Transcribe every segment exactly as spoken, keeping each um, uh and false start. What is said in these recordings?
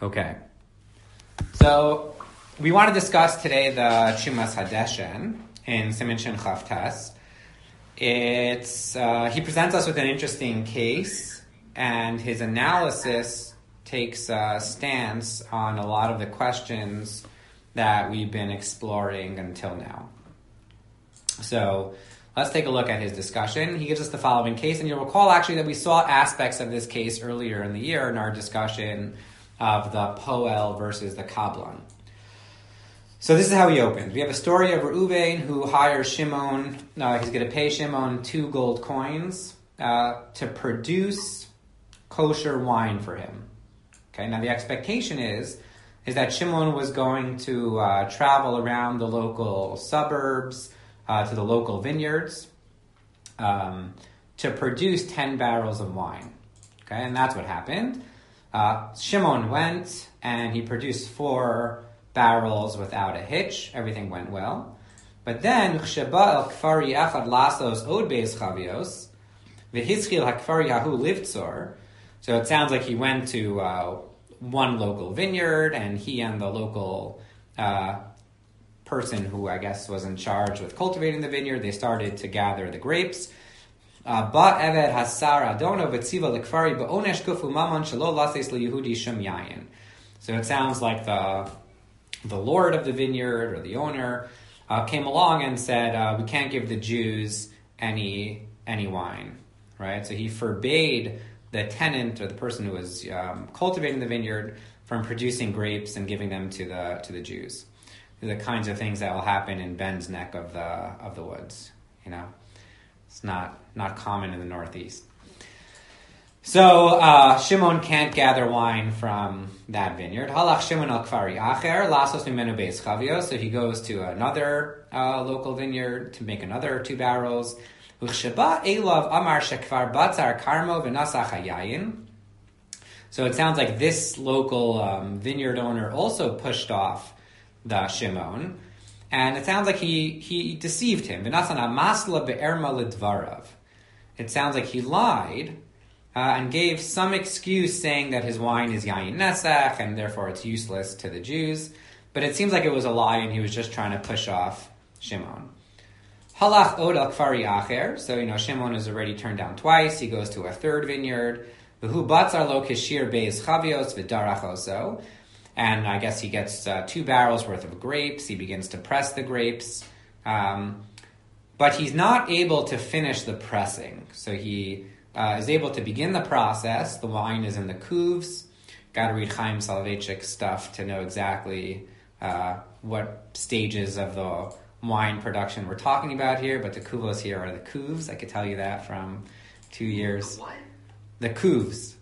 Okay. So we want to discuss today the Chumas Hadeshen in Siman Shin Chavtes. It's uh, he presents us with an interesting case, and his analysis takes a stance on a lot of the questions that we've been exploring until now. So let's take a look at his discussion. He gives us the following case, and you'll recall actually that we saw aspects of this case earlier in the year in our discussion of the Poel versus the Kablan. So this is how he opens. We have a story of Reuven who hires Shimon. Uh, he's going to pay Shimon two gold coins uh, to produce kosher wine for him. Okay. Now the expectation is is that Shimon was going to uh, travel around the local suburbs uh, to the local vineyards um, to produce ten barrels of wine. Okay, and that's what happened. Uh, Shimon went and he produced four barrels without a hitch. Everything went well. But then, Sheba el Kfari Echad Lasos Od Beis Chavios, V'Hischil HaKfari Yahu Livtzor. So it sounds like he went to uh, one local vineyard, and he and the local uh, person who I guess was in charge with cultivating the vineyard, they started to gather the grapes. Ba Eved Hasar Adono V'Tziva L'Kfari Ba'onesh Kufu Maman Shelo Lases LeYehudi Shem Yayin. So it sounds like the the lord of the vineyard or the owner uh, came along and said, uh, we can't give the Jews any any wine, right? So he forbade the tenant or the person who was um, cultivating the vineyard from producing grapes and giving them to the to the Jews. These are the kinds of things that will happen in Ben's neck of the of the woods, you know. It's not, not common in the Northeast. So uh, Shimon can't gather wine from that vineyard. Halach Shimon al Kfari Acher Lasos Mimenu Beis Chavios. So he goes to another uh, local vineyard to make another two barrels. Uchsheba Elav Amar Shekfar Batzar Karmo V'Nasach Hayayin. So it sounds like this local um, vineyard owner also pushed off the Shimon. And it sounds like he, he deceived him. It sounds like he lied uh, and gave some excuse saying that his wine is yayin nesach and therefore it's useless to the Jews. But it seems like it was a lie and he was just trying to push off Shimon. Halach od al kfari acher. So, you know, Shimon is already turned down twice. He goes to a third vineyard. V'hu batzar lo kishir beis chavios v'darach oso. And I guess he gets uh, two barrels worth of grapes. He begins to press the grapes. Um, but he's not able to finish the pressing. So he uh, is able to begin the process. The wine is in the cuves. Got to read Chaim Soloveitchik's stuff to know exactly uh, what stages of the wine production we're talking about here. But the kuvos here are the cuves. I could tell you that from two years. What? The cuves.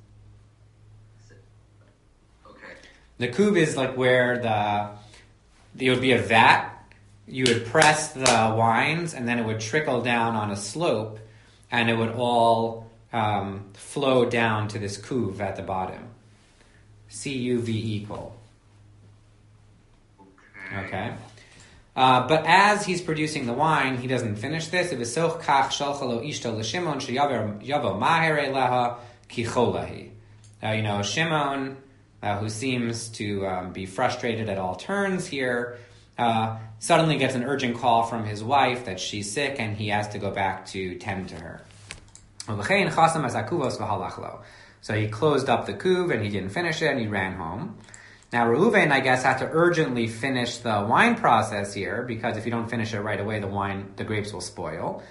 The cuve is like where the, it would be a vat, you would press the wines, and then it would trickle down on a slope, and it would all um, flow down to this cuve at the bottom. C U V equal. Okay. Okay. Uh, but as he's producing the wine, he doesn't finish this. It was soch kach shalchalo ishto l'Shimon sheyavo maher eleha kicholahi. You know, Shimon, Uh, who seems to um, be frustrated at all turns here, uh, suddenly gets an urgent call from his wife that she's sick and he has to go back to tend to her. So he closed up the cuve and he didn't finish it and he ran home. Now Reuven, I guess, had to urgently finish the wine process here because if you don't finish it right away, the wine, the grapes will spoil.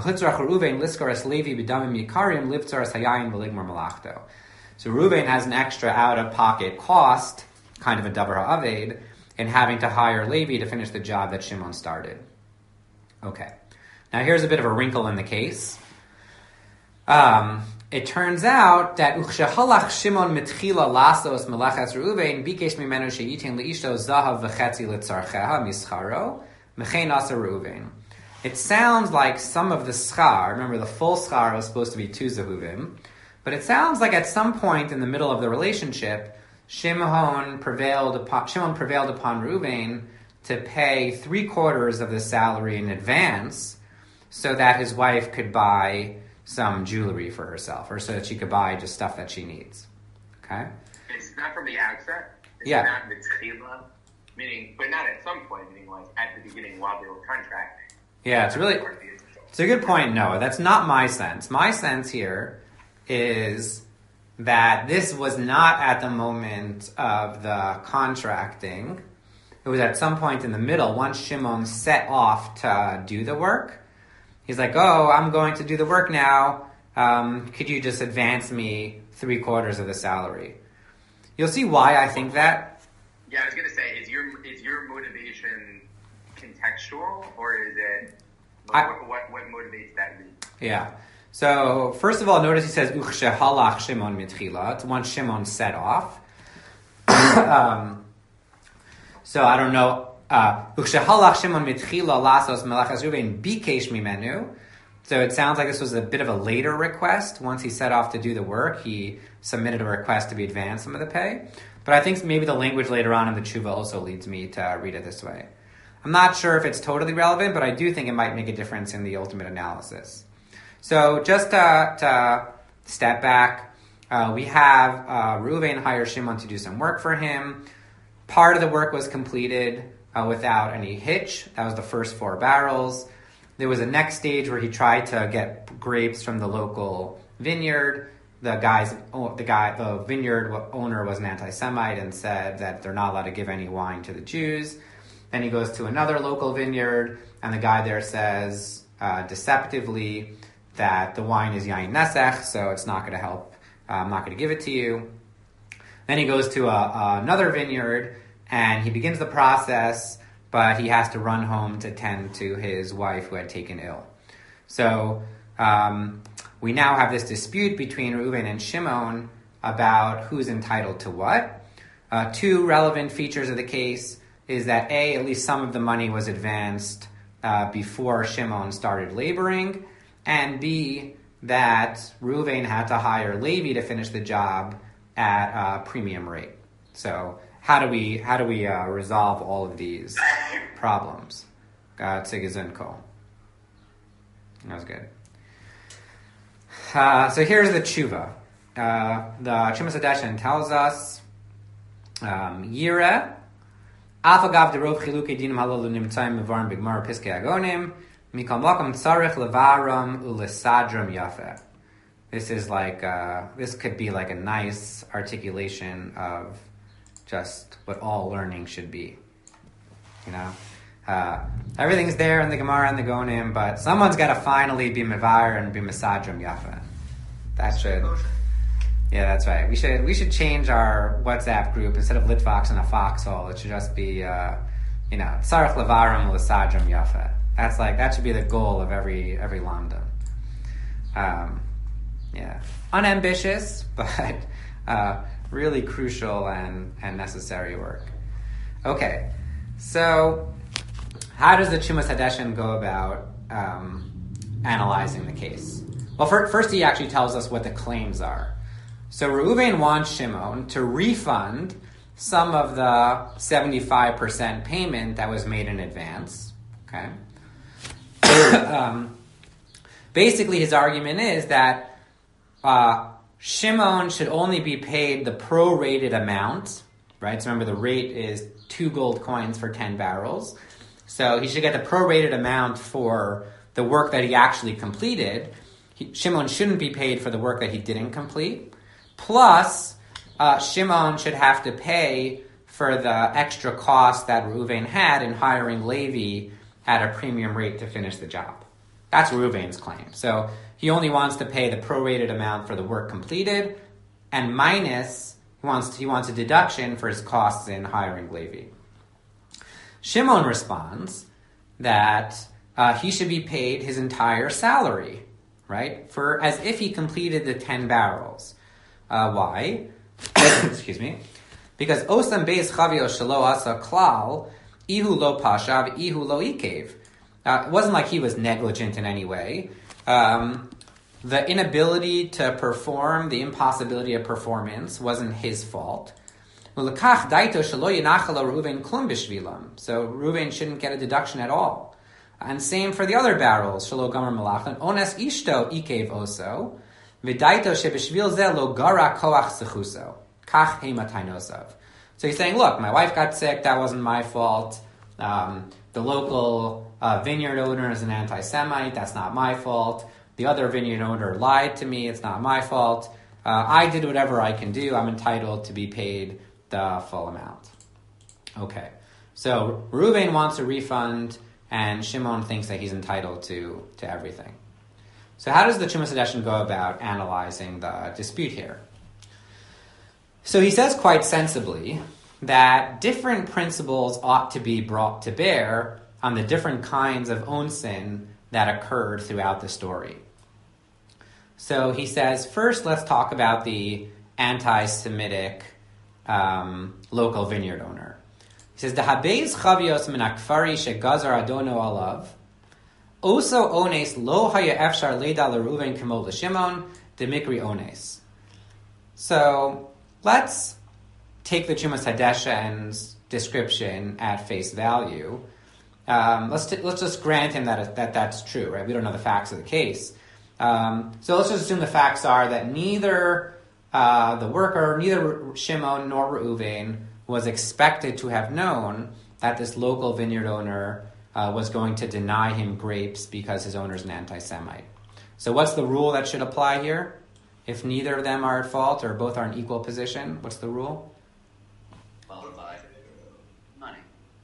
So Reuven has an extra out-of-pocket cost, kind of a davar ha'aved, in having to hire Levi to finish the job that Shimon started. Okay. Now here's a bit of a wrinkle in the case. Um, it turns out that Uchshahalach Shimon mitchila lasos melachas Reuven bikesh mimenu sheyitin leishto zahav v'chetzi litzarcheha mischaro mechein asa Reuven. It sounds like some of the schar, remember the full schar was supposed to be two zehuvim, but it sounds like at some point in the middle of the relationship, Shimon prevailed upon Shimon prevailed upon Reuven to pay three quarters of the salary in advance, so that his wife could buy some jewelry for herself, or so that she could buy just stuff that she needs. Okay. It's not from the outset. It's Yeah. not mitchila, meaning, but not at some point, meaning like at the beginning while they were contracting. Yeah, it's really, it's a good point, Noah. That's not my sense. My sense here is that this was not at the moment of the contracting. It was at some point in the middle, once Shimon set off to do the work. He's like, oh, I'm going to do the work now. Um, could you just advance me three quarters of the salary? You'll see why I think that. Yeah, I was going to say, is your is your motivation contextual, or is it, I, what, what, what motivates that read? Yeah. So, first of all, notice he says, Uchshe halach Shimon mitchila. It's once Shimon set off. um, so, I don't know. Uchshe halach Shimon mitchila lasos melachas Ruvain bikesh mimenu. So it sounds like this was a bit of a later request. Once he set off to do the work, he submitted a request to be advanced some of the pay. But I think maybe the language later on in the tshuva also leads me to read it this way. I'm not sure if it's totally relevant, but I do think it might make a difference in the ultimate analysis. So just to, to step back, uh, we have uh, Reuven hire Shimon to do some work for him. Part of the work was completed uh, without any hitch. That was the first four barrels. There was a next stage where he tried to get grapes from the local vineyard. The guy's, the guy, the vineyard owner was an anti-Semite and said that they're not allowed to give any wine to the Jews. Then he goes to another local vineyard, and the guy there says uh, deceptively that the wine is yain nesech, so it's not going to help. Uh, I'm not going to give it to you. Then he goes to a, a, another vineyard, and he begins the process, but he has to run home to tend to his wife who had taken ill. So um, we now have this dispute between Reuven and Shimon about who's entitled to what. Uh, two relevant features of the case is that A, at least some of the money was advanced uh, before Shimon started laboring, and B, that Reuven had to hire Levi to finish the job at a premium rate. So how do we how do we uh, resolve all of these problems? God Tzigazunko. That was good. Uh, so here's the tshuva. Uh, the Chumash Hadeshen tells us, um, Yira, Afagav derov chilukei dinim halalu nimtzayim mevarim b'gemara piskei agonim, mikol makom tzarich levaram ulesadram yafeh. This is like, uh, this could be like a nice articulation of just what all learning should be. You know? Uh, everything's there in the Gemara and the Gonim, but someone's got to finally be mevar and be mesadram yafeh. That should... Yeah, that's right. We should we should change our WhatsApp group. Instead of Litvox and a foxhole, it should just be, uh, you know, Tzarech Levarim L'Sadram Yafeh. That's like, that should be the goal of every every Lambda. Um, yeah. Unambitious, but uh, really crucial and, and necessary work. Okay, so how does the Chumash Hadeshen go about um, analyzing the case? Well, for, first he actually tells us what the claims are. So Reuven wants Shimon to refund some of the seventy-five percent payment that was made in advance. Okay. um, basically, his argument is that uh, Shimon should only be paid the prorated amount, right? So remember, the rate is two gold coins for ten barrels. So he should get the prorated amount for the work that he actually completed. He, Shimon shouldn't be paid for the work that he didn't complete. Plus, uh, Shimon should have to pay for the extra cost that Reuven had in hiring Levi at a premium rate to finish the job. That's Reuven's claim. So he only wants to pay the prorated amount for the work completed, and minus, he wants, he wants a deduction for his costs in hiring Levi. Shimon responds that uh, he should be paid his entire salary, right? For as if he completed the ten barrels. Uh, why? Excuse me. Because osam beis chavio shelo asa klal, ihu lo pashav, ihu lo ikev. Uh, it wasn't like he was negligent in any way. Um, the inability to perform, the impossibility of performance, wasn't his fault. So Reuven shouldn't get a deduction at all. And same for the other barrels. Shelo gamar malachan ones ishto ikev oso. V'daito shebeshvil ze lo gara koach sechuso. Kach hema tainosav. So he's saying, look, my wife got sick, that wasn't my fault. Um, the local uh, vineyard owner is an anti-Semite, that's not my fault. The other vineyard owner lied to me, it's not my fault. Uh, I did whatever I can do, I'm entitled to be paid the full amount. Okay, so Reuven wants a refund, and Shimon thinks that he's entitled to, to everything. So how does the Trumas Hadeshen go about analyzing the dispute here? So he says quite sensibly that different principles ought to be brought to bear on the different kinds of onsin that occurred throughout the story. So he says, first let's talk about the anti-Semitic um, local vineyard owner. He says, "Dahabeiz chavios min akfari shegazar adono alav, oso ones lo haya efshar leda l'Reuven kemo l'Shimon demikri ones." So let's take the Trumas Hadeshen's description at face value. Um, let's t- let's just grant him that that that's true, right? We don't know the facts of the case. Um, so let's just assume the facts are that neither uh, the worker, neither Shimon nor Reuven was expected to have known that this local vineyard owner uh, was going to deny him grapes because his owner's an anti-Semite. So what's the rule that should apply here? If neither of them are at fault or both are in equal position, what's the rule? Well, by money.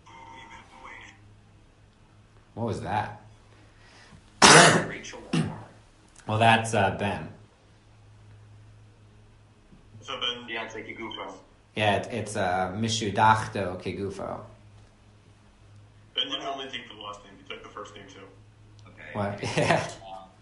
What was that? Rachel. Well, that's uh, Ben. So Ben, Yeah, it's like a gufo. Yeah, it, it's uh, Mishudachto Kegufo. Ben didn't only take the last name; he took the first name too. Okay. What? Yeah.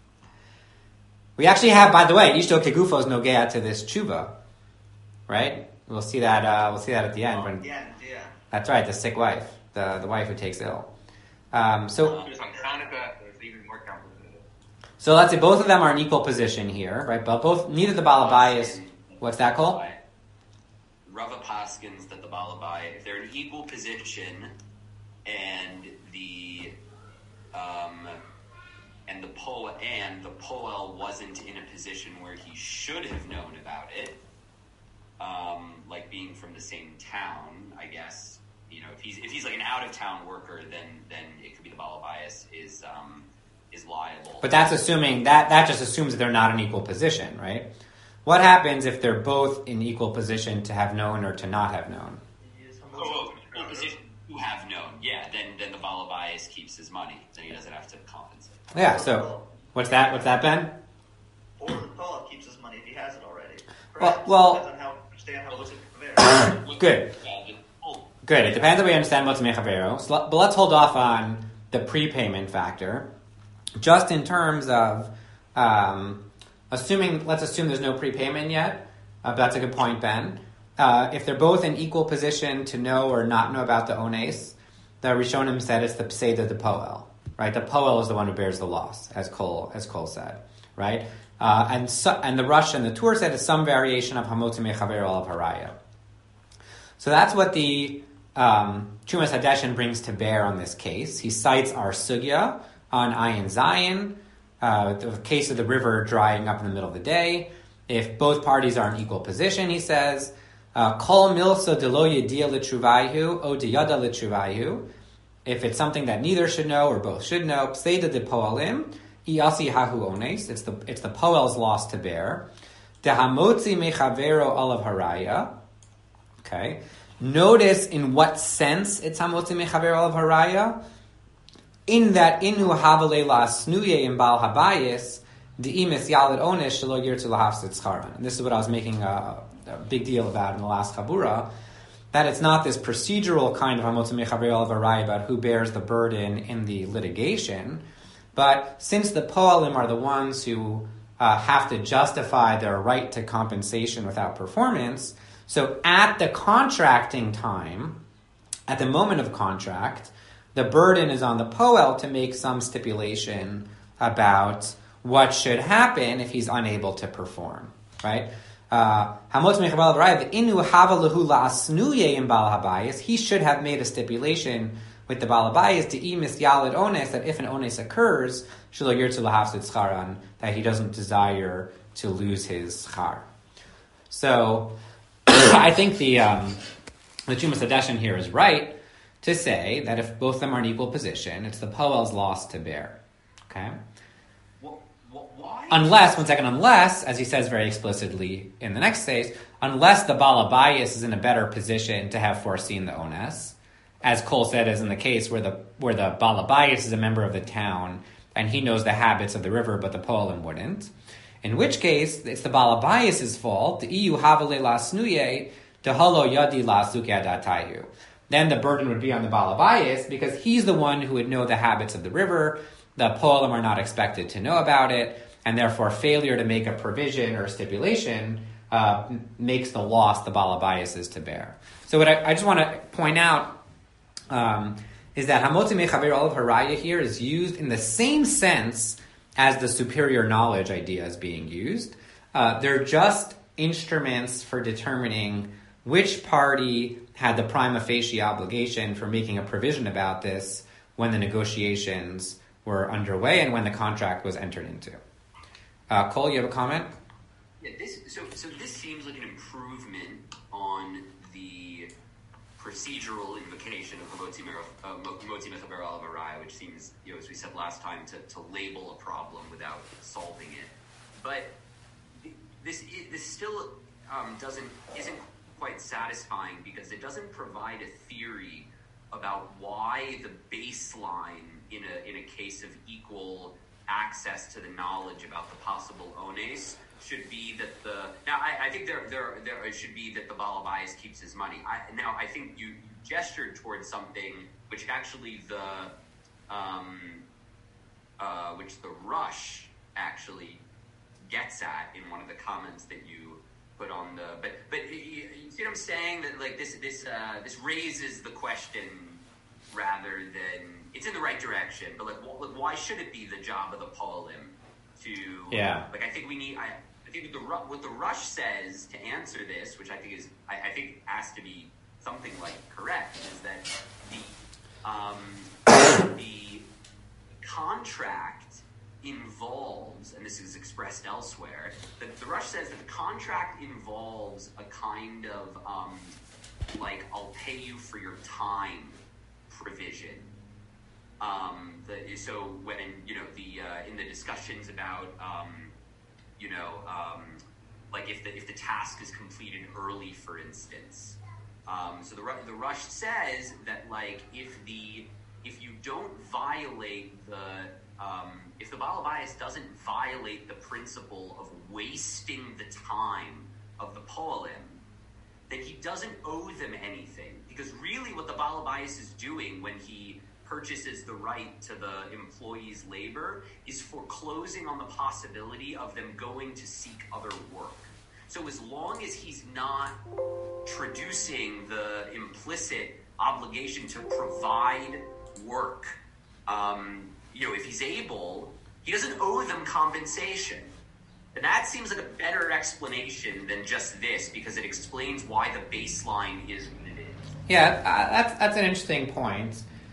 We actually have, by the way, Ishto Kegufo is nogea to this tshuva, right? We'll see that. Uh, we'll see that at the end. When, Yeah, yeah. that's right, the sick wife, the the wife who takes ill. Um, so, It was on Hanukkah, it was even more complicated. so let's say both of them are in equal position here, right? But both, neither the Balabai is. What's that called? Rava Paskins that the Balabai, if they're in equal position, and the um, and the Poel and the Poel wasn't in a position where he should have known about it, um, like being from the same town, I guess. You know, if he's if he's like an out of town worker, then then it could be the Balabai is um, is liable. But that's assuming that that just assumes that they're not in equal position, right? What happens if they're both in equal position to have known or to not have known? Oh, well, position who have known, yeah. Then then the Balabai keeps his money. Then he doesn't have to compensate. Yeah. So what's that? What's that, Ben? Or the Poel keeps his money if he has it already. Well- Perhaps. well- Depends on how understand how it looks at the Good. Good. It depends if we understand what's mechavero. So, let- but let's hold off on the prepayment factor. Just in terms of um, assuming, let's assume there's no prepayment yet. Uh, that's a good point, Ben. Uh, if they're both in equal position to know or not know about the ones, the Rishonim said it's the pseda de poel, right? The poel is the one who bears the loss, as Cole as Cole said, right? Uh, and so, and the Rush and the Tur said it's some variation of hamotzi mechavero al haraya. So that's what the um, Trumas Hadeshen brings to bear on this case. He cites our sugya on Ayin Zayin, uh, the case of the river drying up in the middle of the day. If both parties are in equal position, he says, Kol milsa de lo yedia l'truvayhu o de yada l'truvayhu. If it's something that neither should know or both should know, pseda de poalim, iasi hahu ones. It's the it's the poel's loss to bear. De hamotzi mechavero alav haraya. Okay. Notice in what sense it's hamotzi mechavero alav haraya. In that inu havale la snuye in bal habayis de'imis yalid onesh shelo yirtu lahafsid scharan. And this is what I was making a, a big deal about in the last chabura, that it's not this procedural kind of hamotzi mechavero alav haraya about who bears the burden in the litigation, but since the poalim are the ones who uh, have to justify their right to compensation without performance, so at the contracting time, at the moment of contract, the burden is on the poel to make some stipulation about what should happen if he's unable to perform, right? Hamotzi mechavero alav haraya, inu hava lehu la'asnuye in bal habayis, he should have made a stipulation with the Balabayis to imis yalid ones, that if an ones occurs, shelo yirtu lahafsid scharan, that he doesn't desire to lose his schar. So, I think the um, the Chumas Hadeshen here is right to say that if both of them are in equal position, it's the Poel's loss to bear. Okay? What, what, why? Unless, one second, unless, as he says very explicitly in the next phase, unless the Baal Habayis is in a better position to have foreseen the ones, as Cole said, is in the case where the where the Baal Habayis is a member of the town and he knows the habits of the river, but the Poelim wouldn't. In which case, it's the Baal Habayis' fault. The iu havale lasnuye to halo yadi lasuke. Then the burden would be on the Baal Habayis because he's the one who would know the habits of the river. The Poelim are not expected to know about it, and therefore failure to make a provision or a stipulation uh, makes the loss the Baal Habayis is to bear. So what I, I just want to point out um, is that Hamotzi Mechaber Olav Haraya here is used in the same sense as the superior knowledge idea is being used. Uh, they're just instruments for determining which party had the prima facie obligation for making a provision about this when the negotiations were underway and when the contract was entered into. Uh, Cole, you have a comment? Yeah, this so so this seems like an improvement on the procedural invocation of Motzi Mechaber Olav Haraya, which seems, you know, as we said last time, to, to label a problem without solving it. But this this still um, doesn't isn't quite satisfying because it doesn't provide a theory about why the baseline in a in a case of equal access to the knowledge about the possible ones should be that the now I, I think there there there it should be that the Baal Habayis keeps his money. I, now I think you gestured towards something which actually the um uh which the Rush actually gets at in one of the comments that you put on the but but you, you see what I'm saying, that like this this uh, this raises the question rather than it's in the right direction, but like, well, like why should it be the job of the Poelim to yeah like I think we need I, I think the what the Rush says to answer this, which I think is I, I think has to be something like correct, is that the um the contract involves, and this is expressed elsewhere, that the Rush says that the contract involves a kind of um, like I'll pay you for your time provision. Um, the, so when you know the uh, in the discussions about um, you know um, like if the if the task is completed early, for instance, um, so the the Rush says that like if the if you don't violate the Um, if the Baal Habayis doesn't violate the principle of wasting the time of the Poelim, then he doesn't owe them anything. Because really what the Baal Habayis is doing when he purchases the right to the employee's labor is foreclosing on the possibility of them going to seek other work. So as long as he's not traducing the implicit obligation to provide work, um, you know, if he's able, he doesn't owe them compensation. And that seems like a better explanation than just this, because it explains why the baseline is what it is. Yeah, uh, that's that's an interesting point.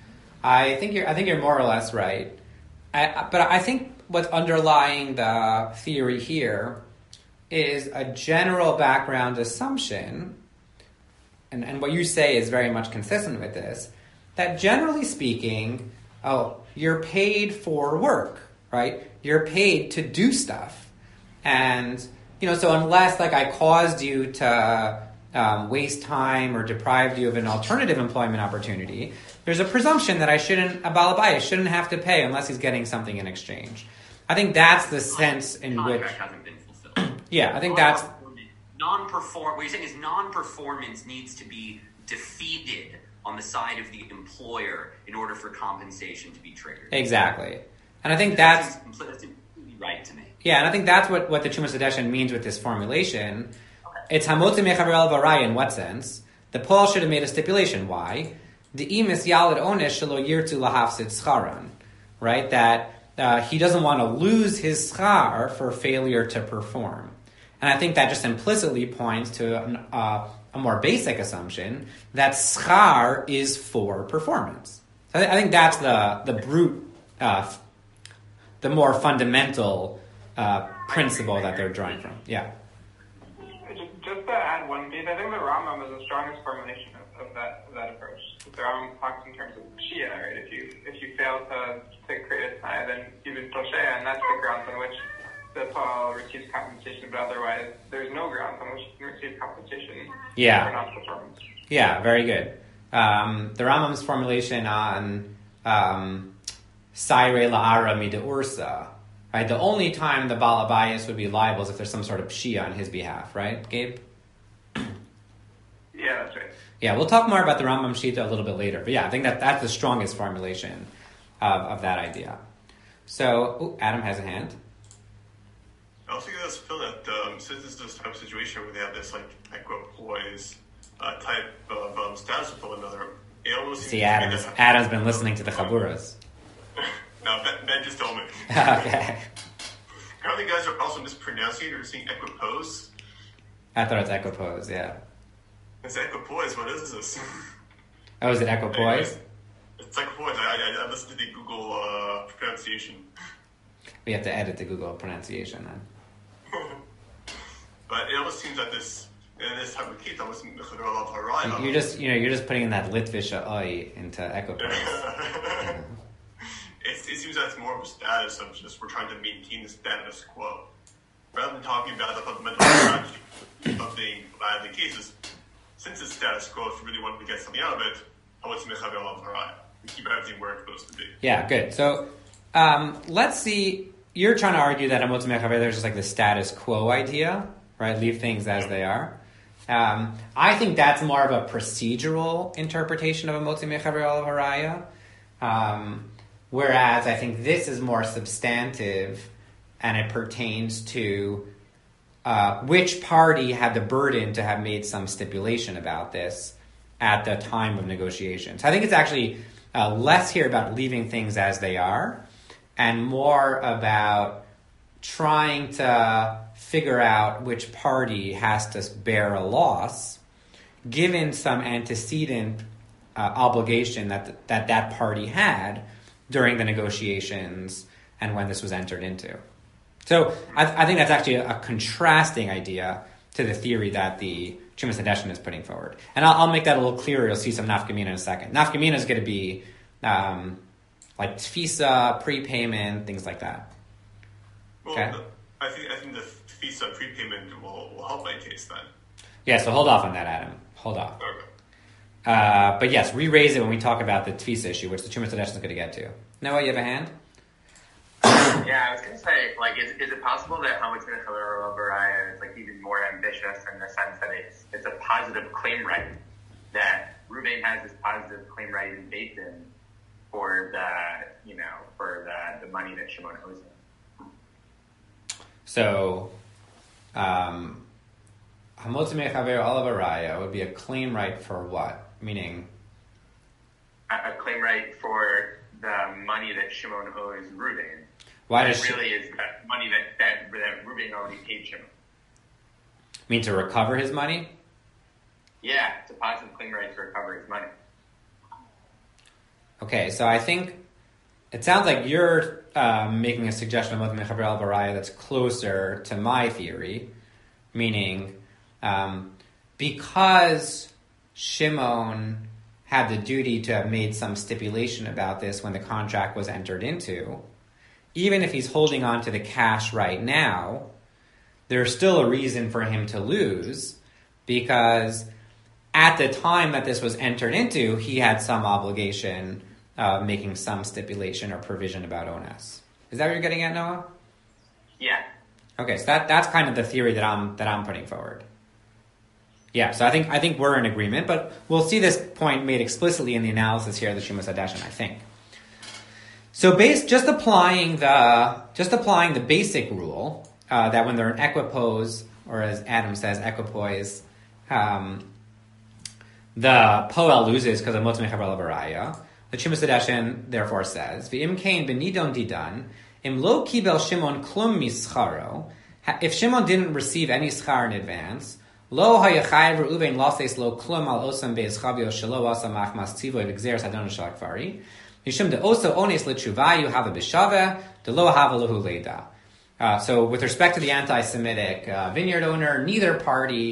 I think you're I think you're more or less right. I, but I think what's underlying the theory here is a general background assumption, and, and what you say is very much consistent with this, that generally speaking, oh, you're paid for work, right? You're paid to do stuff. And, you know, so unless, like, I caused you to um, waste time or deprived you of an alternative employment opportunity, there's a presumption that I shouldn't, a Baal Habayis shouldn't have to pay unless he's getting something in exchange. I think that's the sense in which... The contract hasn't been fulfilled. Yeah, I think that's... Non-perform... What you're saying is non-performance needs to be defeated on the side of the employer in order for compensation to be triggered. Exactly. And I think that's... That's completely right to me. Yeah, and I think that's what, what the Chumas Hadeshen means with this formulation. Okay. It's Hamotzi Mechaber Olav Haraya in what sense? The Paul should have made a stipulation. Why? The imis yalad onesh shelo yirtu lahafsid scharan. Right? That uh, he doesn't want to lose his schar for failure to perform. And I think that just implicitly points to uh, a more basic assumption that schar is for performance. So I, th- I think that's the the brute, uh, the more fundamental uh, principle that they're drawing from. Yeah. just to add one piece, I think the Rambam is the strongest formulation of, of that of that approach. The Rambam talks in terms of Shia, right? If you if you fail to, to create a tie, then you've been Toshea, and that's the grounds on which the Paul receives compensation, but otherwise there's no grounds on which you can receive compensation Yeah. for non-performance. Yeah, very good. Um, the Rambam's formulation on um, Saire La'ara Mida Ursa, right? The only time the Baal Abayis would be liable is if there's some sort of Pshia on his behalf, right, Gabe? Yeah, that's right. Yeah, we'll talk more about the Rambam Shita a little bit later. But yeah, I think that that's the strongest formulation of, of that idea. So, ooh, Adam has a hand. I also get this feeling that um, since it's this type of situation where they have this like equipoise uh, type of um, status with one another, it almost seems See, to me Adam's, that- Adam's been listening to the Chaburas. No, Ben, Ben just told me. Okay. Apparently, guys are also mispronouncing it or saying equipoise. I thought it's equipoise, yeah. It's equipoise. What is this? Oh, is it equipoise? It's equipoise. I, I, I listened to the Google uh, pronunciation. We have to edit the Google pronunciation then. But it almost seems that this, in this type of case, almost mechaber alav haraya. You're just, you know, you're just putting in that Litvisha oi into equipoise. Yeah. It, it seems that it's more of a status of just we're trying to maintain the status quo. Rather than talking about the fundamental strategy of the uh, the cases, since it's status quo, if you really want to get something out of it, how it's mechaber alav haraya. We keep everything where it's supposed to be. Yeah, good. So um, let's see. You're trying to argue that Amotz Mechaber, there's just like the status quo idea, right? Leave things as they are. Um, I think that's more of a procedural interpretation of Amotz Mechaber Olav Haraya. Um, whereas I think this is more substantive and it pertains to uh, which party had the burden to have made some stipulation about this at the time of negotiation. So I think it's actually uh, less here about leaving things as they are and more about trying to figure out which party has to bear a loss given some antecedent uh, obligation that, th- that that party had during the negotiations and when this was entered into. So I, th- I think that's actually a, a contrasting idea to the theory that the Chumas Hadeshin is putting forward. And I'll, I'll make that a little clearer. You'll see some nafkamina in a second. Nafkamina is going to be um, like tfisa, prepayment, things like that. Well, Okay. the, I think I think the visa prepayment will, will help my case then. Yeah, so hold off on that, Adam. Hold off. Okay. Uh, but yes, re-raise it when we talk about the tfisa issue, which the Chumas Hadeshin is going to get to. Noah, you have a hand? Yeah, I was gonna say, like, is, is it possible that how much Mechaber of Araya is like even more ambitious in the sense that it's it's a positive claim right, that Ruvain has this positive claim right in Beitin for the you know for the the money that Shimon owes him. So, um, Hamotz Mechaber Olav Araya would be a claim right for what? Meaning, A, a claim right for the money that Shimon owes Ruvain. why It does she really is that money that that, that Ruvain already paid Shimon. mean to recover his money? Yeah, it's a positive claim right to recover his money. Okay, so I think it sounds like you're uh, making a suggestion about Mechaber Olav Araya that's closer to my theory, meaning um, because Shimon had the duty to have made some stipulation about this when the contract was entered into, even if he's holding on to the cash right now, there's still a reason for him to lose because at the time that this was entered into, he had some obligation of making some stipulation or provision about onus. Is that what you're getting at, Noah? Yeah. Okay, so that that's kind of the theory that I'm that I'm putting forward. Yeah, so I think I think we're in agreement, but we'll see this point made explicitly in the analysis here of the Chumas Hadeshin, I think. So, based just applying the just applying the basic rule uh, that when they're in equipoise, or as Adam says, equipoise, um, the poel loses because of Motz Mechaber Olav Araya. The Chumas Hadeshin therefore says, "V'im kain benidon didan im lo kibel Shimon klum mischaro." If Shimon didn't receive any schar in advance, lo hayachayev Reuven lases lo klum al osam be'eschavio shelo asa machmas tzivoy v'gzeres hadon shalakvari. Yishum de oso ones l'tshuvayu hava b'shave de lo hava lahu leda. Uh, so, with respect to the anti-Semitic uh, vineyard owner, neither party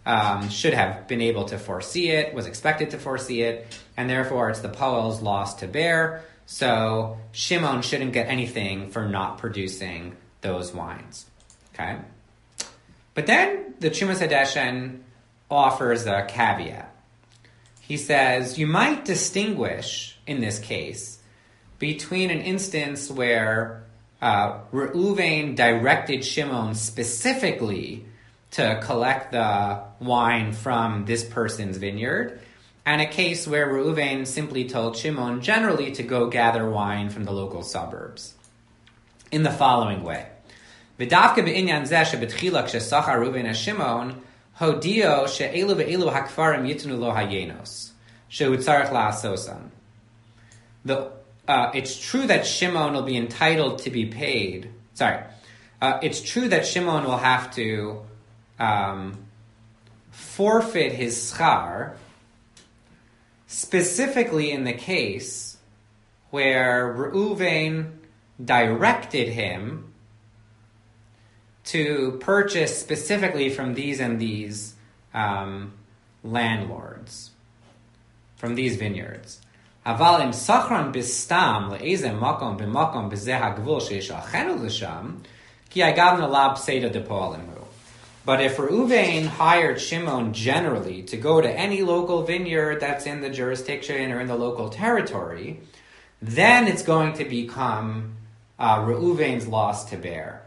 um, should have been able to foresee it, was expected to foresee it, and therefore it's the Poel's loss to bear. So Shimon shouldn't get anything for not producing those wines. Okay? But then the Trumas Hadeshen offers a caveat. He says, you might distinguish, in this case, between an instance where uh, Reuven directed Shimon specifically to collect the wine from this person's vineyard, and a case where Reuven simply told Shimon generally to go gather wine from the local suburbs. In the following way. V'davke be'inyan zeh shebetchila kshesachar Reuven HaShimon hodio she'elu ve'elu hakfarim yitnu lo hayenos shehu tzarech la'asosan. The uh, It's true that Shimon will be entitled to be paid. Sorry. Uh, it's true that Shimon will have to um, forfeit his schar, specifically in the case where Reuven directed him to purchase specifically from these and these um, landlords, from these vineyards. Aval im sachran bistam le'ezem makom b'makom b'zeh ha'gvul she'yishachenu l'sham ki agavna lab seda depoalimu. But if Reuven hired Shimon generally to go to any local vineyard that's in the jurisdiction or in the local territory, then it's going to become uh, Reuven's loss to bear.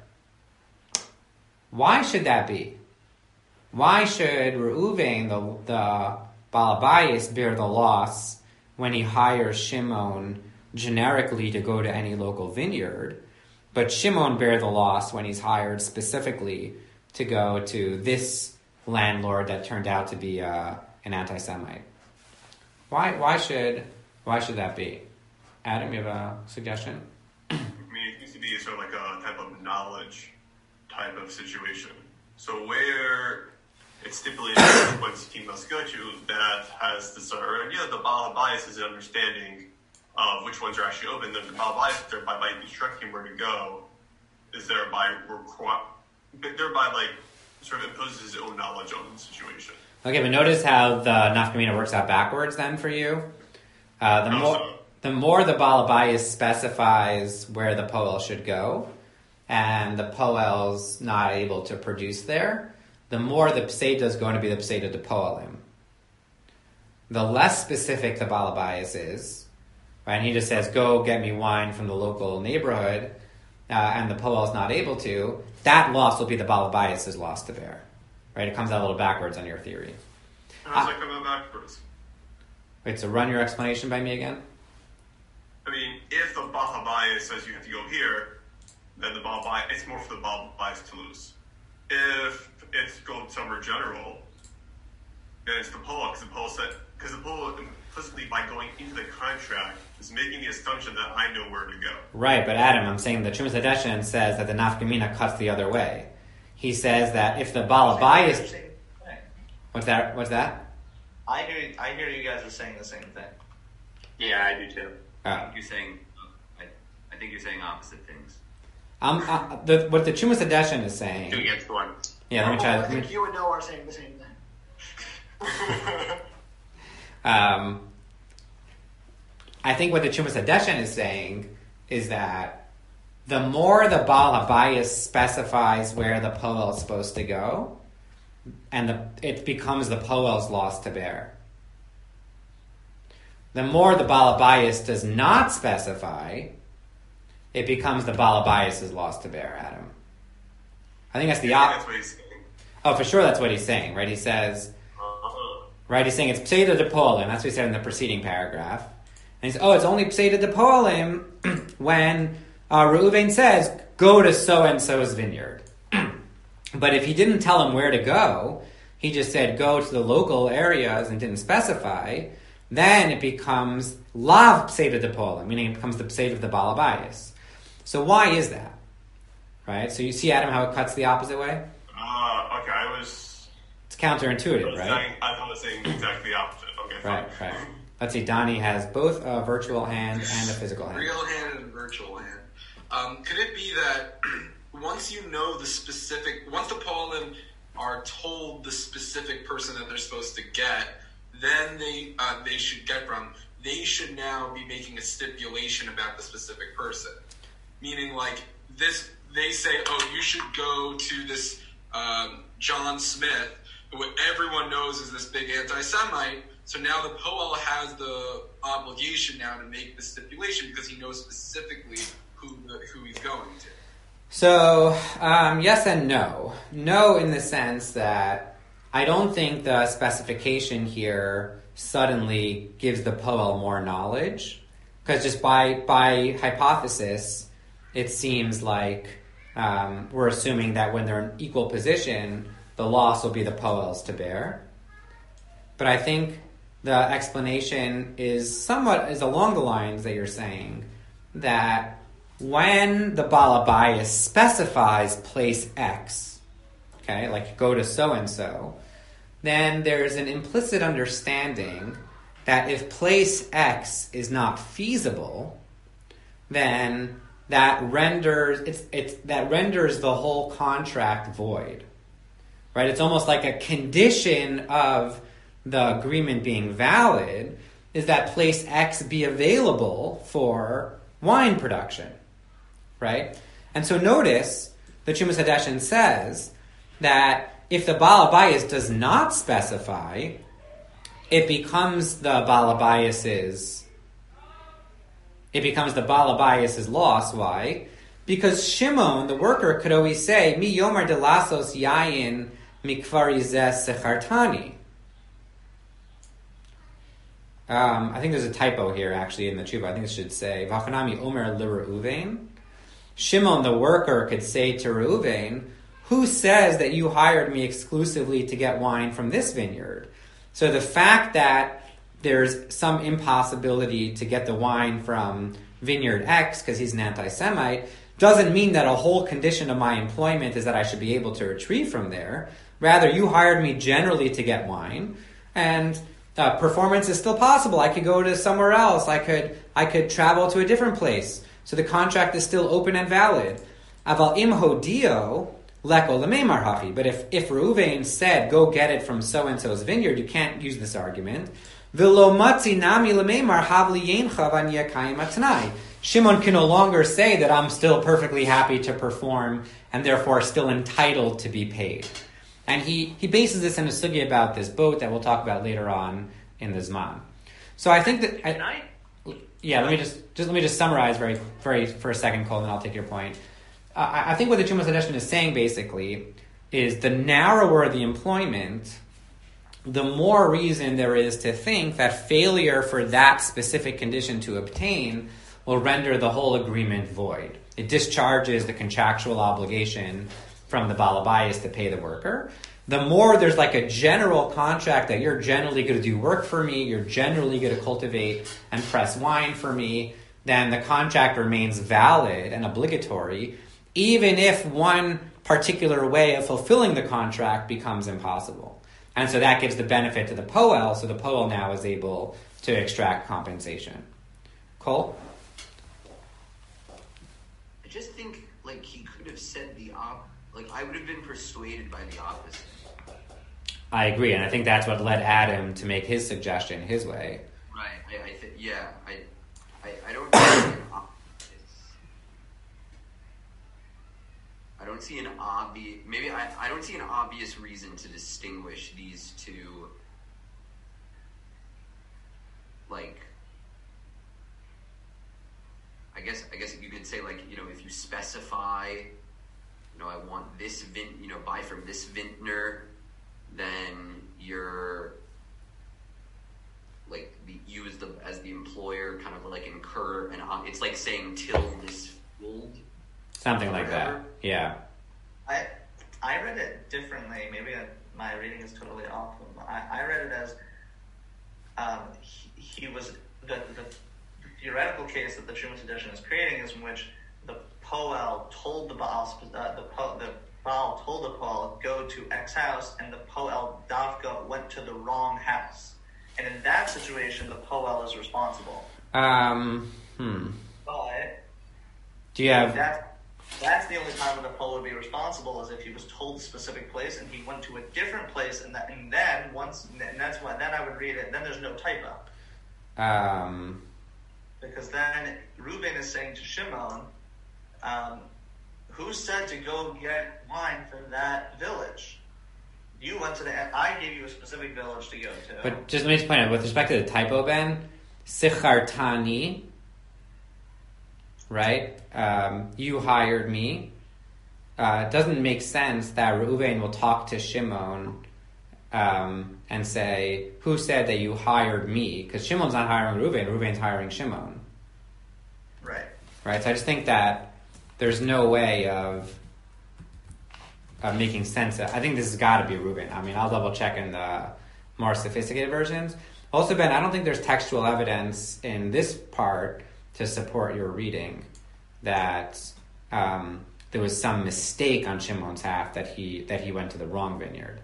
Why should that be? Why should Reuven, the, the Balabayas, bear the loss when he hires Shimon generically to go to any local vineyard, but Shimon bear the loss when he's hired specifically to go to this landlord that turned out to be uh, an anti-Semite? Why? Why should? Why should that be? Adam, you have a suggestion? I mean, it needs to be sort of like a type of knowledge type of situation. So where it's stipulated what team must go to that has this, or yeah, the Baal bias is an understanding of which ones are actually open. The Baal bias, thereby by instructing where to go, is thereby require. Thereby, like, sort of imposes his own knowledge on the situation. Okay, but notice how the nafkamina works out backwards then for you. Uh, the, more, the more the Balabayas specifies where the Poel should go, and the Poel's not able to produce there, the more the Pseda is going to be the Pseda de Poelim. The less specific the Balabayas is, right, and he just says, go get me wine from the local neighborhood, uh, and the Poel's not able to, that loss will be the Balabayas' loss to bear. Right? It comes out a little backwards on your theory. How does that come out backwards? Wait, so run your explanation by me again? I mean, if the Balabayas says you have to go here, then the Balabayas, it's more for the Balabayas to lose. If it's go somewhere general, then it's the Poel, because the Poel said, because the Poel implicitly by going into the contract is making the assumption that I know where to go. Right, but Adam, I'm saying the Trumas Hadeshen says that the nafkamina cuts the other way. He says that if the Balabayas... What's that? What's that? I hear, I hear you guys are saying the same thing. Yeah, I do too. Oh. I think you're saying, I, I think you're saying opposite things. Um, uh, the, what the Trumas Hadeshen is saying... Two against one. Yeah, let me try... I Let me, think you and Noah are saying the same thing. Um, I think what the Trumas Hadeshen is saying is that the more the Baal HaBayis specifies where the Poel is supposed to go, and the, it becomes the Poel's loss to bear. The more the Baal HaBayis does not specify, it becomes the Baal HaBayis' loss to bear, Adam. I think that's the I think op- that's what he's saying. Oh, for sure that's what he's saying, right? He says... Right, he's saying it's Pseda de Poelim. That's what he said in the preceding paragraph. And he says, oh, it's only Pseda de Poelim when uh, Reuven says, go to so-and-so's vineyard. But if he didn't tell him where to go, he just said, go to the local areas and didn't specify, then it becomes Lav Pseda de Poelim, meaning it becomes the Pseda of the Balabayas. So why is that? Right? So you see, Adam, how it cuts the opposite way? Ah, uh, okay, I was... It's counterintuitive, right? Saying, I thought I was saying exactly the opposite. Okay, fine. Right, right. Let's see, Donnie has both a virtual hand and a physical hand. Real hand and virtual hand. Um, could it be that once you know the specific, once the Poelim are told the specific person that they're supposed to get, then they uh, they should get from. They should now be making a stipulation about the specific person. Meaning, like, this, they say, oh, you should go to this um, John Smith, who everyone knows is this big anti-Semite. So now the Poel has the obligation now to make the stipulation because he knows specifically who the, who he's going to. So, um, yes and no. No in the sense that I don't think the specification here suddenly gives the Poel more knowledge, because just by by hypothesis, it seems like um, we're assuming that when they're in equal position, the loss will be the Poel's to bear. But I think the explanation is somewhat is along the lines that you're saying, that when the Baal Habayis specifies place X, okay, like go to so-and-so, then there's an implicit understanding that if place X is not feasible, then that renders it's it's that renders the whole contract void. Right? It's almost like a condition of the agreement being valid is that place X be available for wine production. Right? And so notice the Chumas Hadeshen says that if the Baal Habayis does not specify, it becomes the Baal Habayis's it becomes the Baal Habayis's loss. Why? Because Shimon, the worker, could always say, Mi Yomar de Lasos Yayin Mikvari Zeh Sechartani. Um, I think there's a typo here, actually, in the Tshuva. I think it should say, V'achanami Omer LeReuven. Shimon, the worker, could say to Reuven, who says that you hired me exclusively to get wine from this vineyard? So the fact that there's some impossibility to get the wine from vineyard X because he's an anti-Semite doesn't mean that a whole condition of my employment is that I should be able to retrieve from there. Rather, you hired me generally to get wine, and uh, performance is still possible. I could go to somewhere else. I could I could travel to a different place. So the contract is still open and valid. Aval im hodio leko lememar hachi. But if if Reuven said, go get it from so-and-so's vineyard, you can't use this argument. V'lo matzi nami lememar havli yencha v'anyakayim atnai. Shimon can no longer say that I'm still perfectly happy to perform and therefore still entitled to be paid. And he, he bases this in a sugya about this boat that we'll talk about later on in the Zman. So I think that... Can I? Yeah, let me just, just let me just summarize very very for a second, Cole, and then I'll take your point. Uh, I, I think what the Chumas Hadeshen is saying basically is the narrower the employment, the more reason there is to think that failure for that specific condition to obtain will render the whole agreement void. It discharges the contractual obligation from the Baal Habayis to pay the worker. The more there's like a general contract that you're generally going to do work for me, you're generally going to cultivate and press wine for me, then the contract remains valid and obligatory, even if one particular way of fulfilling the contract becomes impossible. And so that gives the benefit to the Poel, so the Poel now is able to extract compensation. Cole? I just think, like, he could have said the op. Like, I would have been persuaded by the opposite. I agree, and I think that's what led Adam to make his suggestion his way. Right. I, I think. Yeah. I. I, I don't. See an obvious, I don't see an obvious. Maybe I. I don't see an obvious reason to distinguish these two. Like. I guess. I guess you could say, like, you know, if you specify, you know, I want this vin, you know, buy from this vintner, then you're like the you as the as the employer kind of like incur and it's like saying till this field, something like that. Yeah. I I read it differently. Maybe I, my reading is totally off. I, I read it as um, he, he was the, the theoretical case that the Chumas Hadeshen is creating is in which the Poel told the Baal, uh, the, po, the Baal told the Poel, go to X house, and the Poel Davka went to the wrong house. And in that situation, the Poel is responsible. Um, hmm. But do you have that, That's the only time when the Pol would be responsible, is if he was told a specific place and he went to a different place, and that, and then once, and that's why then I would read it. Then there's no typo, Um, because then Reuben is saying to Shimon, um, "Who said to go get wine from that village? You went to the. I gave you a specific village to go to." but just let me just point out, with respect to the typo, Ben, sichartani, right? Um, you hired me. Uh, it doesn't make sense that Reuven will talk to Shimon um, and say, "Who said that you hired me?" Because Shimon's not hiring Reuven. Reuven's hiring Shimon. Right. Right. So I just think that there's no way of uh, making sense of. I think this has got to be Reuben. I mean, I'll double check in the more sophisticated versions. Also, Ben, I don't think there's textual evidence in this part to support your reading that um, there was some mistake on Shimon's half, that he that he went to the wrong vineyard.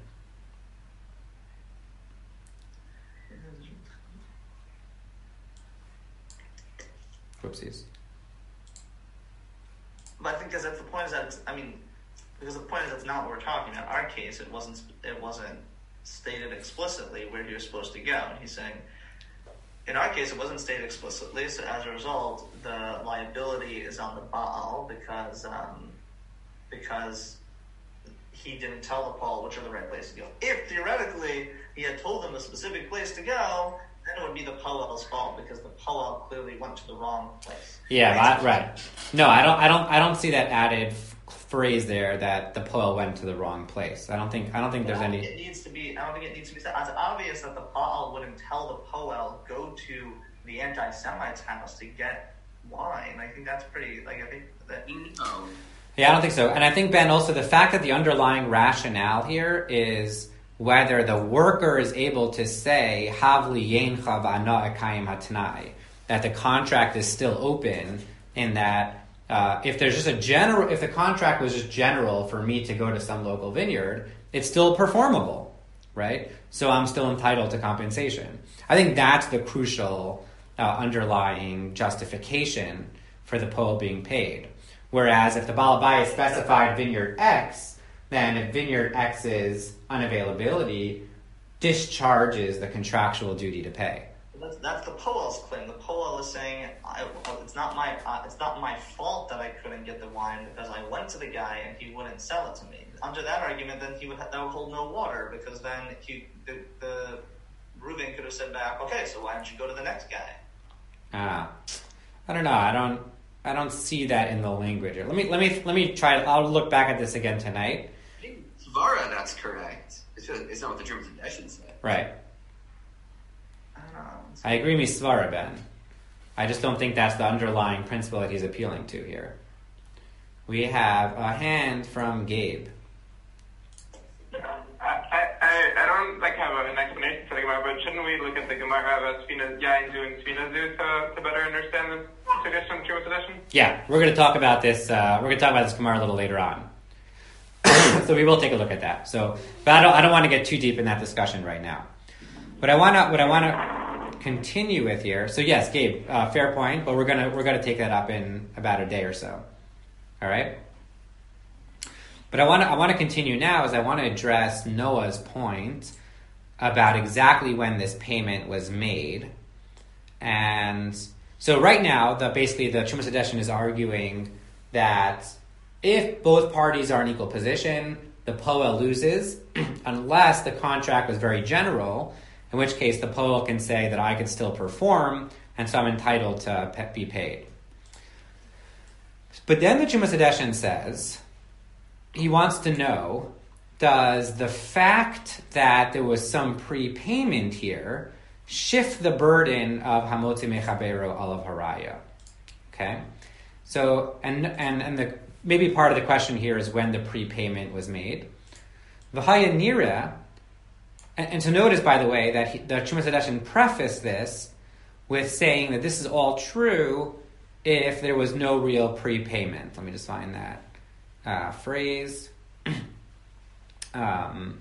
Whoopsies. But I think because that's the point is that, I mean, because the point is that's not what we're talking about. In our case, it wasn't it wasn't stated explicitly where he was supposed to go. And he's saying, in our case, it wasn't stated explicitly, so as a result, the liability is on the Baal because um, because he didn't tell the Paul which are the right place to go. If theoretically he had told them a specific place to go, then it would be the Poel's fault because the Poel clearly went to the wrong place. Yeah, right. right. No, I don't. I don't. I don't see that added f- phrase there that the Poel went to the wrong place. I don't think. I don't think But there's I don't any. think it needs to be. I don't think it needs to be said. It's obvious that the Baal wouldn't tell the Poel go to the anti-Semite's house to get wine. I think that's pretty. Like I think that. No. Yeah, I don't think so. And I think, Ben, also the fact that the underlying rationale here is whether the worker is able to say Havli Yencha v'ana ekayim hatanai, that the contract is still open, in that uh, if there's just a general, if the contract was just general for me to go to some local vineyard, it's still performable, right? So I'm still entitled to compensation. I think that's the crucial uh, underlying justification for the Poel being paid. Whereas if the Baal Abayis specified vineyard X, then if vineyard X's unavailability discharges the contractual duty to pay. That's, that's the Poel's claim. The Poel is saying, I, "It's not my uh, it's not my fault that I couldn't get the wine because I went to the guy and he wouldn't sell it to me." Under that argument, then he would have, that would hold no water because then he the, the Reuben could have said back, "Okay, so why don't you go to the next guy?" Ah, I don't know. I don't. I don't see that in the language. Let me. Let me. Let me try. I'll look back at this again tonight. I think Svara, that's correct. It's, just, it's not what the German tradition said. Right. I don't know. I agree with Svara, Ben. I just don't think that's the underlying principle that he's appealing to here. We have a hand from Gabe. I, I, I don't like have an explanation for the Gemara, but shouldn't we look at the Gemara about Sfina Yain doing Sfina Zu to, to better understand the tradition, true tradition? Yeah, we're going to talk about this. Uh, we're going to talk about this Gemara a little later on. So we will take a look at that. So, but I don't. I don't want to get too deep in that discussion right now. What I want to. What I want to continue with here. So yes, Gabe, uh, fair point. But we're gonna we're gonna take that up in about a day or so. All right. But I want to I want to continue now, as I want to address Noah's point about exactly when this payment was made. And so right now, the basically the Trumas Hadeshin is arguing that if both parties are in equal position, the Poel loses, unless the contract was very general, in which case the Poel can say that I could still perform, and so I'm entitled to pe- be paid. But then the Trumas Hadeshin says, he wants to know, does the fact that there was some prepayment here shift the burden of Hamotzi Mechabero Alav Haraya? Okay? So, and and and the maybe part of the question here is when the prepayment was made. V'haya nira, and, and to notice, by the way, that he, the Trumas Hadeshin prefaced this with saying that this is all true if there was no real prepayment. Let me just find that uh, phrase. um,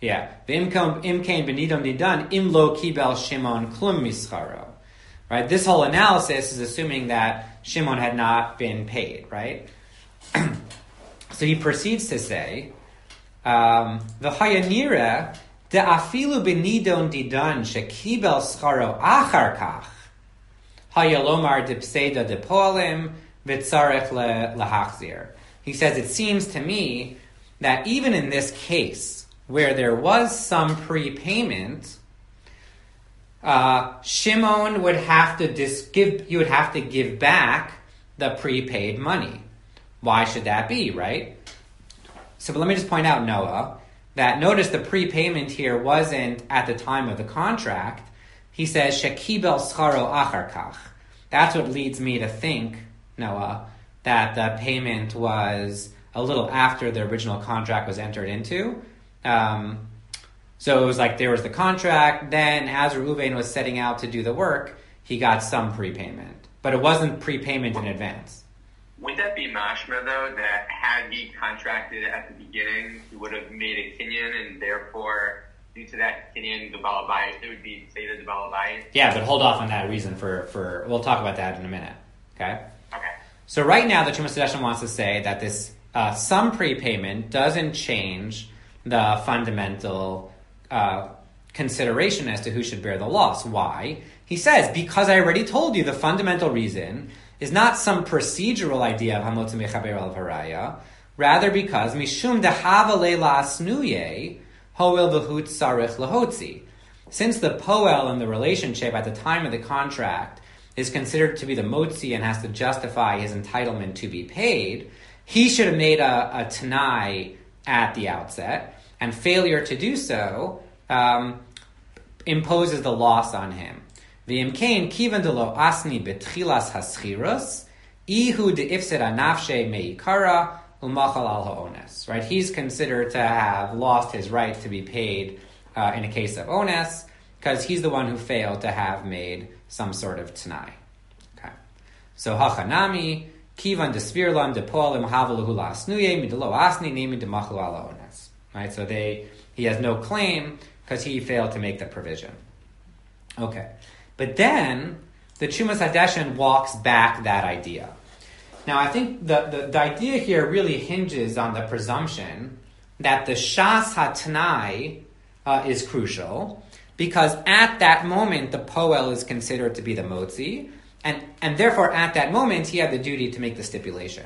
Yeah. V'imkain benidon nidan imlo kibel Shimon klum mischaro. Right? This whole analysis is assuming that Shimon had not been paid, right? So he proceeds to say, V'hayanira de afilu benidon didan shekibel scharo achar kach hayalomar de pseda de poalim v'tzarech lehachzir. He says, it seems to me that even in this case, where there was some prepayment, uh, Shimon would have to dis- give, you would have to give back the prepaid money. Why should that be, right? So but let me just point out, Noah, that notice the prepayment here wasn't at the time of the contract. He says, Shekibel scharo achar kach. That's what leads me to think, Noah, that the payment was a little after the original contract was entered into. Um, so it was like there was the contract, then as Reuven was setting out to do the work, he got some prepayment. But it wasn't prepayment in advance. Would that be mashma, though, that had he contracted at the beginning, he would have made a kinyan, and therefore, due to that kinyan, the balabait, it would be Seder the balabait? Yeah, but hold off on that reason for, for we'll talk about that in a minute. Okay? Okay. So right now, the Trumas Hadeshen wants to say that this uh, some prepayment doesn't change the fundamental uh, consideration as to who should bear the loss. Why? He says, because I already told you the fundamental reason is not some procedural idea of hamotzi mechaber al haraya, rather because mishum dehava leila asnuye hoel v'hut sarich lahotzi. Since the poel in the relationship at the time of the contract is considered to be the motzi and has to justify his entitlement to be paid, he should have made a, a tanai at the outset, and failure to do so um, imposes the loss on him. V'imkein kivan delo asni betchilas haschirus ihu deifseda nafshe meikara umachal al ha'ones. Right, he's considered to have lost his right to be paid uh, in a case of ones because he's the one who failed to have made some sort of tanai. Okay, so hachanami kivan desvirlam depolim havalahu lasnuye midelo asni nimi demachal al ha'ones. Right, so they he has no claim because he failed to make the provision. Okay. But then, the Trumas Hadeshen walks back that idea. Now, I think the, the, the idea here really hinges on the presumption that the Shas HaTanai uh, is crucial, because at that moment, the Poel is considered to be the Motzi, and, and therefore, at that moment, he had the duty to make the stipulation.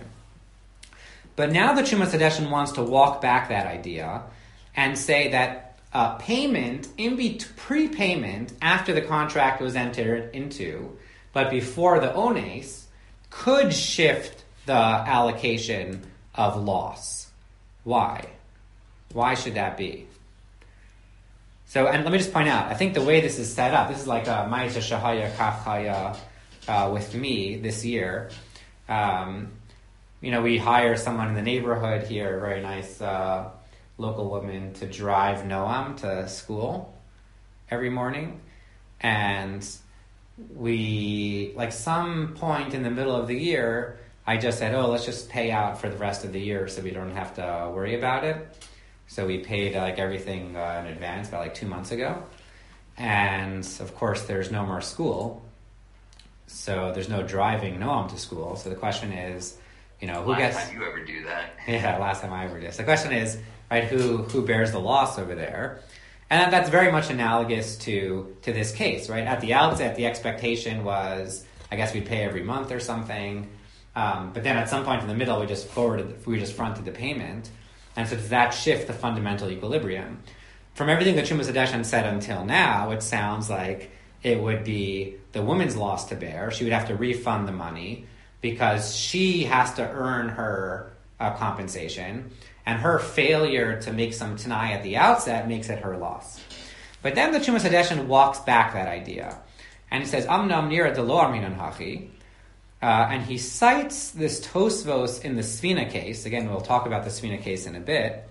But now the Trumas Hadeshen wants to walk back that idea and say that Uh, payment, in be- prepayment, after the contract was entered into, but before the ones, could shift the allocation of loss. Why? Why should that be? So, and let me just point out, I think the way this is set up, this is like a Ma'isa Shahaya Kafchaya uh, with me this year. Um, you know, we hire someone in the neighborhood here, a very nice uh, local woman, to drive Noam to school every morning. And we, like some point in the middle of the year, I just said, oh, let's just pay out for the rest of the year so we don't have to worry about it. So we paid uh, like everything uh, in advance about like two months ago. And of course, there's no more school. So there's no driving Noam to school. So the question is, you know, who last gets... Last time you ever do that. Yeah, last time I ever did. So the question is, right, who who bears the loss over there? And that's very much analogous to, to this case, right? At the outset, the expectation was, I guess we'd pay every month or something. Um, but then at some point in the middle, we just forwarded, we just fronted the payment. And so does that shift the fundamental equilibrium? From everything that Trumas Hadeshen said until now, it sounds like it would be the woman's loss to bear. She would have to refund the money because she has to earn her uh, compensation. And her failure to make some tanai at the outset makes it her loss. But then the Trumas Hadeshen walks back that idea. And he says, Amnam nira de lo arminan hachi. And he cites this Tosvos in the Svina case. Again, we'll talk about the Svina case in a bit.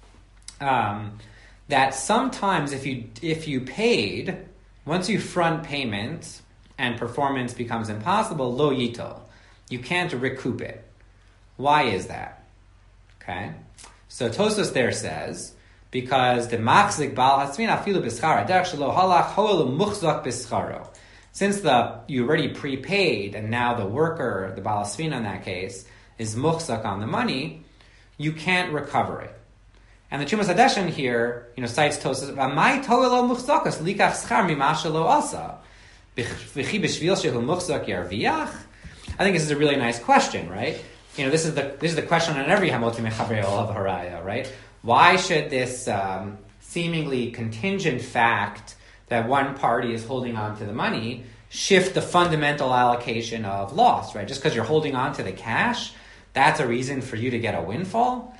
Um, that sometimes if you if you paid, once you front payment and performance becomes impossible, lo yito. You can't recoup it. Why is that? Okay? So Tosfos there says because the machzik bal hasmin afilu b'schara derech shelo halach hoel muchzak b'scharo. Since the you already prepaid and now the worker, the bal hasmin in that case, is muchzak on the money, you can't recover it. And the Chumas Hadeshen here, you know, cites Tosas, "Amai toelo muchzakas likach schar mimashalo asa v'chi b'shvil shehu muchzak yarviach." I think this is a really nice question, right? You know, this is the this is the question on every hamoti mechaber olav haraya, right? Why should this um, seemingly contingent fact that one party is holding on to the money shift the fundamental allocation of loss, right? Just because you're holding on to the cash, that's a reason for you to get a windfall?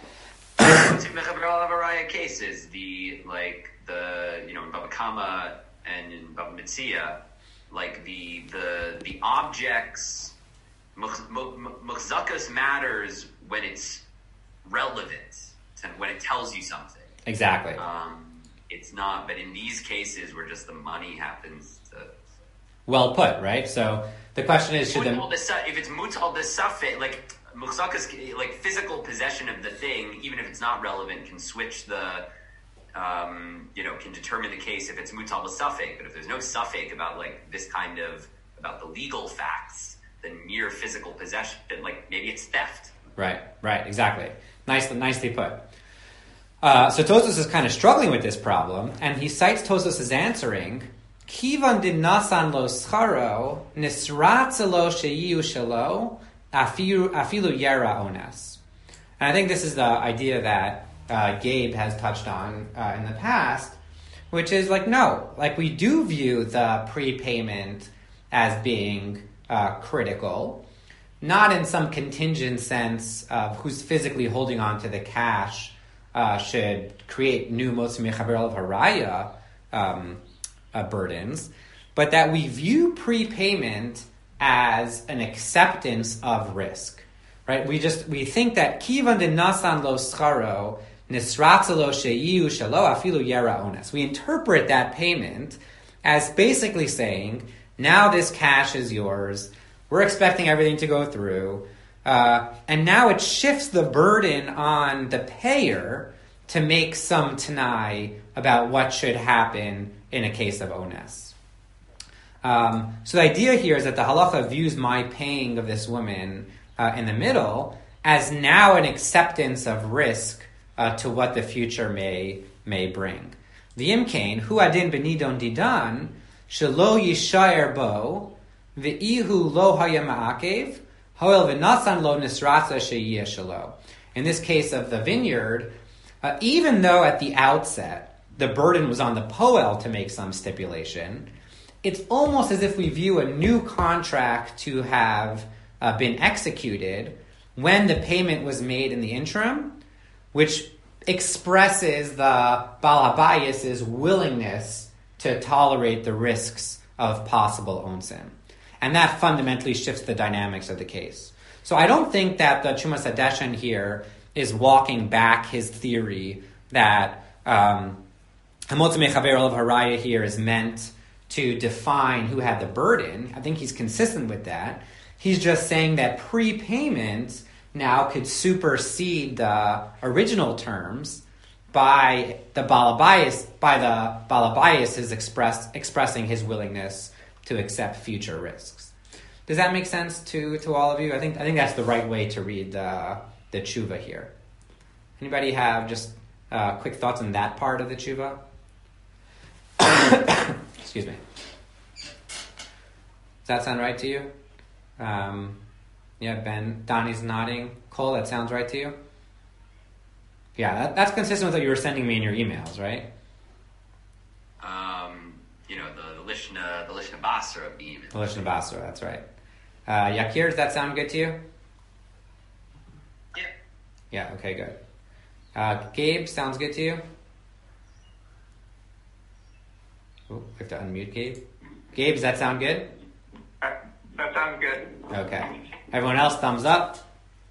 Cases, the like the you know in Baba Kama and in Baba Mitzia, like the the the objects, muchzakas matters when it's relevant and when it tells you something. Exactly. Um, it's not, but in these cases where just the money happens to. Well put, right? So the question is, should the if it's mutal desafet, like. Muchzakas, like physical possession of the thing, even if it's not relevant, can switch the, um, you know, can determine the case if it's mutal b'safek. But if there's no safek about like this kind of about the legal facts, then mere physical possession, like maybe it's theft. Right, right, exactly. Nicely, nicely put. Uh, so Tosfos is kind of struggling with this problem, and he cites Tosfos' answering. Kivan din nasan lo scharo nisratza lo sheyu shelo. Afilu, afilu yera ones. And I think this is the idea that uh, Gabe has touched on uh, in the past, which is like, no, like we do view the prepayment as being uh, critical, not in some contingent sense of who's physically holding on to the cash uh, should create new motzi mechaber of haraya um, uh, burdens, but that we view prepayment as an acceptance of risk, right? We just we think that kivan de nasan lo scharo nisratza lo sheyu shelo afilu yera ones. We interpret that payment as basically saying, now this cash is yours. We're expecting everything to go through, uh, and now it shifts the burden on the payer to make some tanai about what should happen in a case of ones. Um, so the idea here is that the halacha views my paying of this woman uh, in the middle as now an acceptance of risk uh, to what the future may may bring. The imkain hu adin benidon didan shelo yishayer bo ve'ihu lo haya ma'akev hoel v'nasan lo nisratza sheyiyah shelo. In this case of the vineyard, uh, even though at the outset the burden was on the poel to make some stipulation, it's almost as if we view a new contract to have uh, been executed when the payment was made in the interim, which expresses the Baal HaBayis' willingness to tolerate the risks of possible onsim. And that fundamentally shifts the dynamics of the case. So I don't think that the Chumas Hadeshen here is walking back his theory that um, Hamotz Mechaber Olav Haraya here is meant to define who had the burden. I think he's consistent with that. He's just saying that prepayment now could supersede the original terms by the Baal HaBayis, by the Baal HaBayis is express, expressing his willingness to accept future risks. Does that make sense to, to all of you? I think I think that's the right way to read the the tshuva here. Anybody have just uh, quick thoughts on that part of the tshuva? Excuse me. Does that sound right to you? Um, yeah, Ben, Donnie's nodding. Cole, that sounds right to you? Yeah, that, that's consistent with what you were sending me in your emails, right? Um, you know, the, the Lishna, the Lishna Basra of the email. The Lishna Basra, that's right. Uh, Yakir, does that sound good to you? Yeah. Yeah, okay, good. Uh, Gabe, sounds good to you? Oh, we have to unmute Gabe. Gabe, does that sound good? Uh, that sounds good. Okay. Everyone else, thumbs up?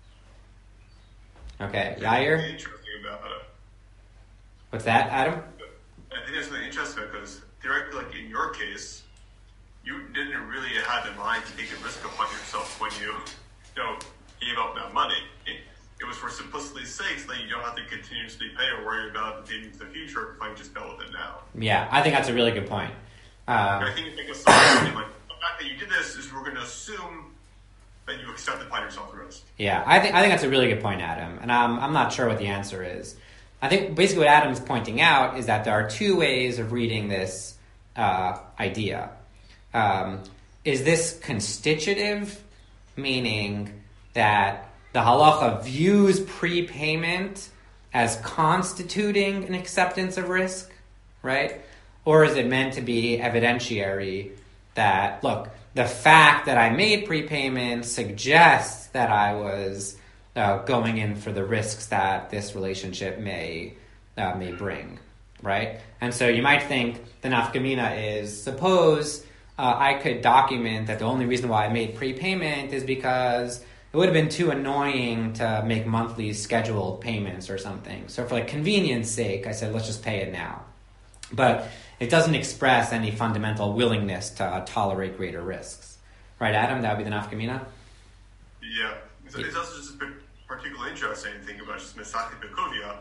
Okay. Yair? Interesting about it. What's that, Adam? I think that's really interesting because theoretically, like in your case, you didn't really have in mind to take a risk upon yourself when you, you know, gave up that money. It, it was for simplicity sake, so that you don't have to continuously pay or worry about the payments in the future, if I can just go with it now. Yeah, I think that's a really good point. Um, I think it's like a solution, like the fact that you did this is we're going to assume that you accept upon yourself the risk. Yeah, I think I think that's a really good point, Adam, and um, I'm not sure what the answer is. I think basically what Adam's pointing out is that there are two ways of reading this uh, idea. Um, is this constitutive, meaning that the halacha views prepayment as constituting an acceptance of risk, right? Or is it meant to be evidentiary that, look, the fact that I made prepayment suggests that I was uh, going in for the risks that this relationship may uh, may bring, right? And so you might think the nafkamina is, suppose uh, I could document that the only reason why I made prepayment is because it would have been too annoying to make monthly scheduled payments or something. So for like convenience sake, I said, let's just pay it now. But it doesn't express any fundamental willingness to uh, tolerate greater risks. Right, Adam? That would be the nafkamina? Yeah. It's, it's also just a particularly interesting thing about just Mesachit Bekovia.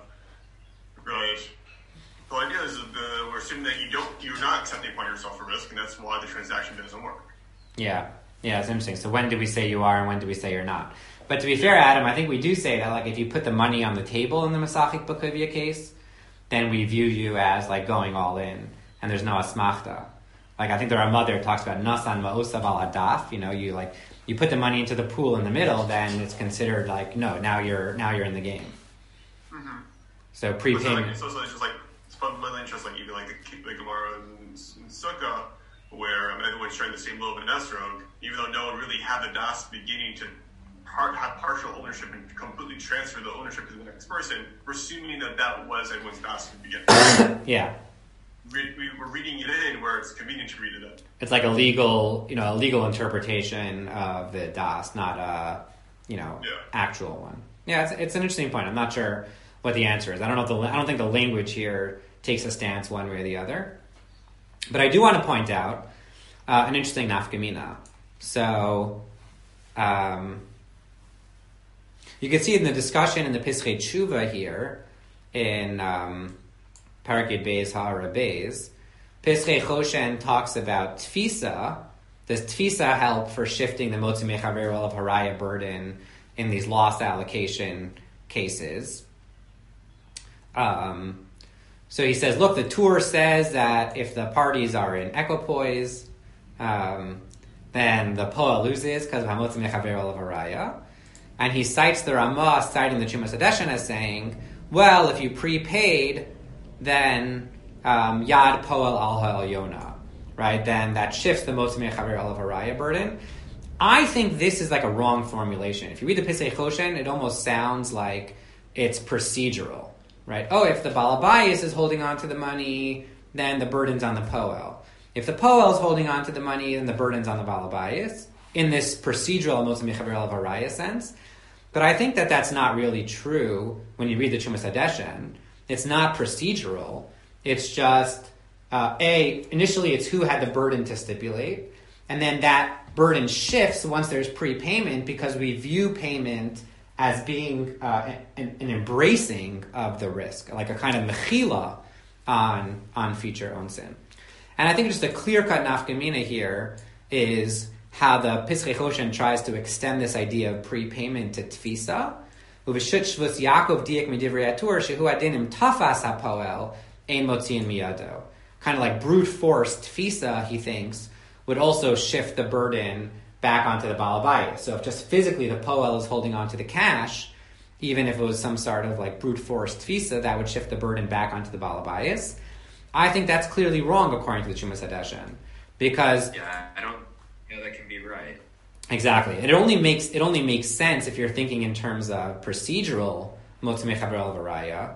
Right. The idea is that the, we're assuming that you don't, you're not accepting upon yourself a risk, and that's why the transaction doesn't work. Yeah. Yeah, it's interesting. So when do we say you are and when do we say you're not? But to be fair, Adam, I think we do say that, like, if you put the money on the table in the Mesachit Bekovia case, then we view you as, like, going all in. And there's no asmachta. Like, I think the Ramah there talks about nasan ma'osav al hadaf. You know, you like you put the money into the pool in the middle, then it's considered like no, now you're now you're in the game. Mm-hmm. So prepayment. So, so it's just like it's fundamentally interesting, like even like the, the Gemara in, in Sukkah, where um, everyone's sharing the same loaf and esrog, even though no one really had the das beginning to part, have partial ownership and completely transfer the ownership to the next person. We're assuming that that was everyone's das at the beginning. Yeah. We, we, we're reading it in where it's convenient to read it in. It's like a legal, you know, a legal interpretation of the das, not a, you know, yeah. actual one. Yeah, it's, it's an interesting point. I'm not sure what the answer is. I don't know if the I don't think the language here takes a stance one way or the other. But I do want to point out uh, an interesting nafkamina. So, um, you can see in the discussion in the Pischei Tshuva here in. Um, Parakid Beis Ha'ara Beis, Pischei Choshen talks about tfisa. Does tfisa help for shifting the motzi mechaver of haraya burden in these loss allocation cases? Um, so he says, look, the Tur says that if the parties are in equipoise, um, then the poa loses because of hamotzi mechaver of haraya. And he cites the Ramah, citing the Chumas Hadeshen as saying, well, if you prepaid, then um, Yad Poel Al Ha'elyona, right? Then that shifts the Motzi Mechaver Al Haraya burden. I think this is like a wrong formulation. If you read the Pischei Choshen, it almost sounds like it's procedural, right? Oh, if the Balabayas is holding on to the money, then the burden's on the Poel. If the Poel is holding on to the money, then the burden's on the Balabayas, in this procedural Motzi Mechaver Al Haraya sense. But I think that that's not really true when you read the Chumas Hadeshen. It's not procedural. It's just, uh, A, initially it's who had the burden to stipulate, and then that burden shifts once there's prepayment because we view payment as being uh, an, an embracing of the risk, like a kind of mechila on, on future onsin. And I think just a clear-cut nafkamina here is how the Pischei Choshen tries to extend this idea of prepayment to tfisa. Uveshut shvus Yaakov diak midivrei atur shehu adinim tafas hapoel ein motziin miyado. Kind of like brute force tfisa, he thinks, would also shift the burden back onto the balabayas. So if just physically the poel is holding onto the cash, even if it was some sort of like brute force tfisa, that would shift the burden back onto the balabayas. I think that's clearly wrong according to the Chumas Hadeshen, because yeah, I don't. Yeah, that can be right. Exactly. And it only makes it only makes sense if you're thinking in terms of procedural motzi mechaber al haraya,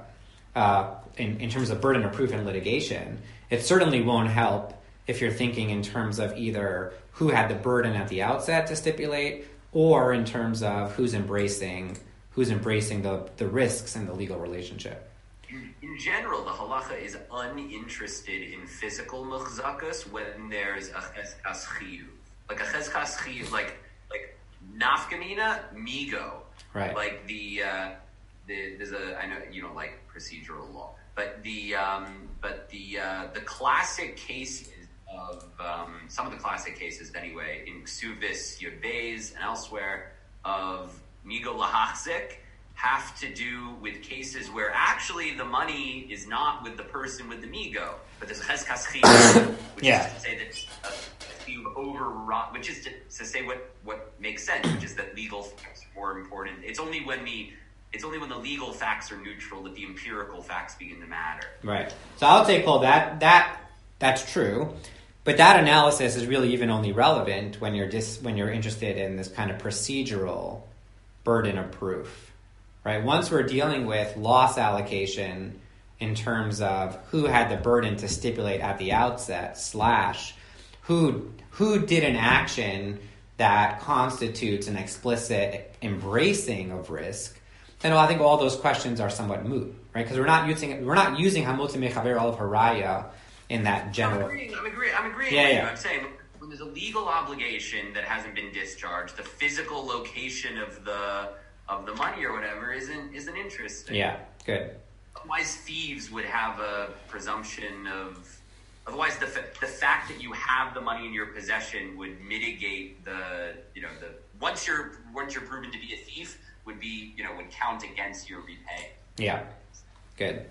uh in, in terms of burden of proof and litigation. It certainly won't help if you're thinking in terms of either who had the burden at the outset to stipulate, or in terms of who's embracing who's embracing the, the risks in the legal relationship. In, in general, the halacha is uninterested in physical muchzakas when there's a cheskas chiyuv. Like a cheskas chiyuv, like like nafkamina, migo. Right. Like the uh, the, there's a I know you don't like procedural law, but the um, but the uh, the classic cases of um, some of the classic cases anyway in Ksuvis, Yud Beis, and elsewhere of Migo Lahachzik have to do with cases where actually the money is not with the person with the Migo, but there's a Cheskas Chiyuv, which Yeah. is to say that uh, you've overwrought, which is to, to say what, what makes sense, which is that legal facts are more important. It's only when the it's only when the legal facts are neutral that the empirical facts begin to matter. Right. So I'll take hold that that that's true, but that analysis is really even only relevant when you're dis, when you're interested in this kind of procedural burden of proof, right? Once we're dealing with loss allocation in terms of who had the burden to stipulate at the outset slash who who did an action that constitutes an explicit embracing of risk, then I think all those questions are somewhat moot, right? Because we're not using we're not using hamotzi mechaber olav haraya in that general. I'm agreeing. I'm agreeing. I'm agreeing Yeah, with yeah. you. I'm saying when there's a legal obligation that hasn't been discharged, the physical location of the of the money or whatever isn't isn't interesting. Yeah, good. Otherwise, thieves would have a presumption of. Otherwise, the fa- the fact that you have the money in your possession would mitigate the you know the once you're once you're proven to be a thief would be you know would count against your repay. Yeah, good.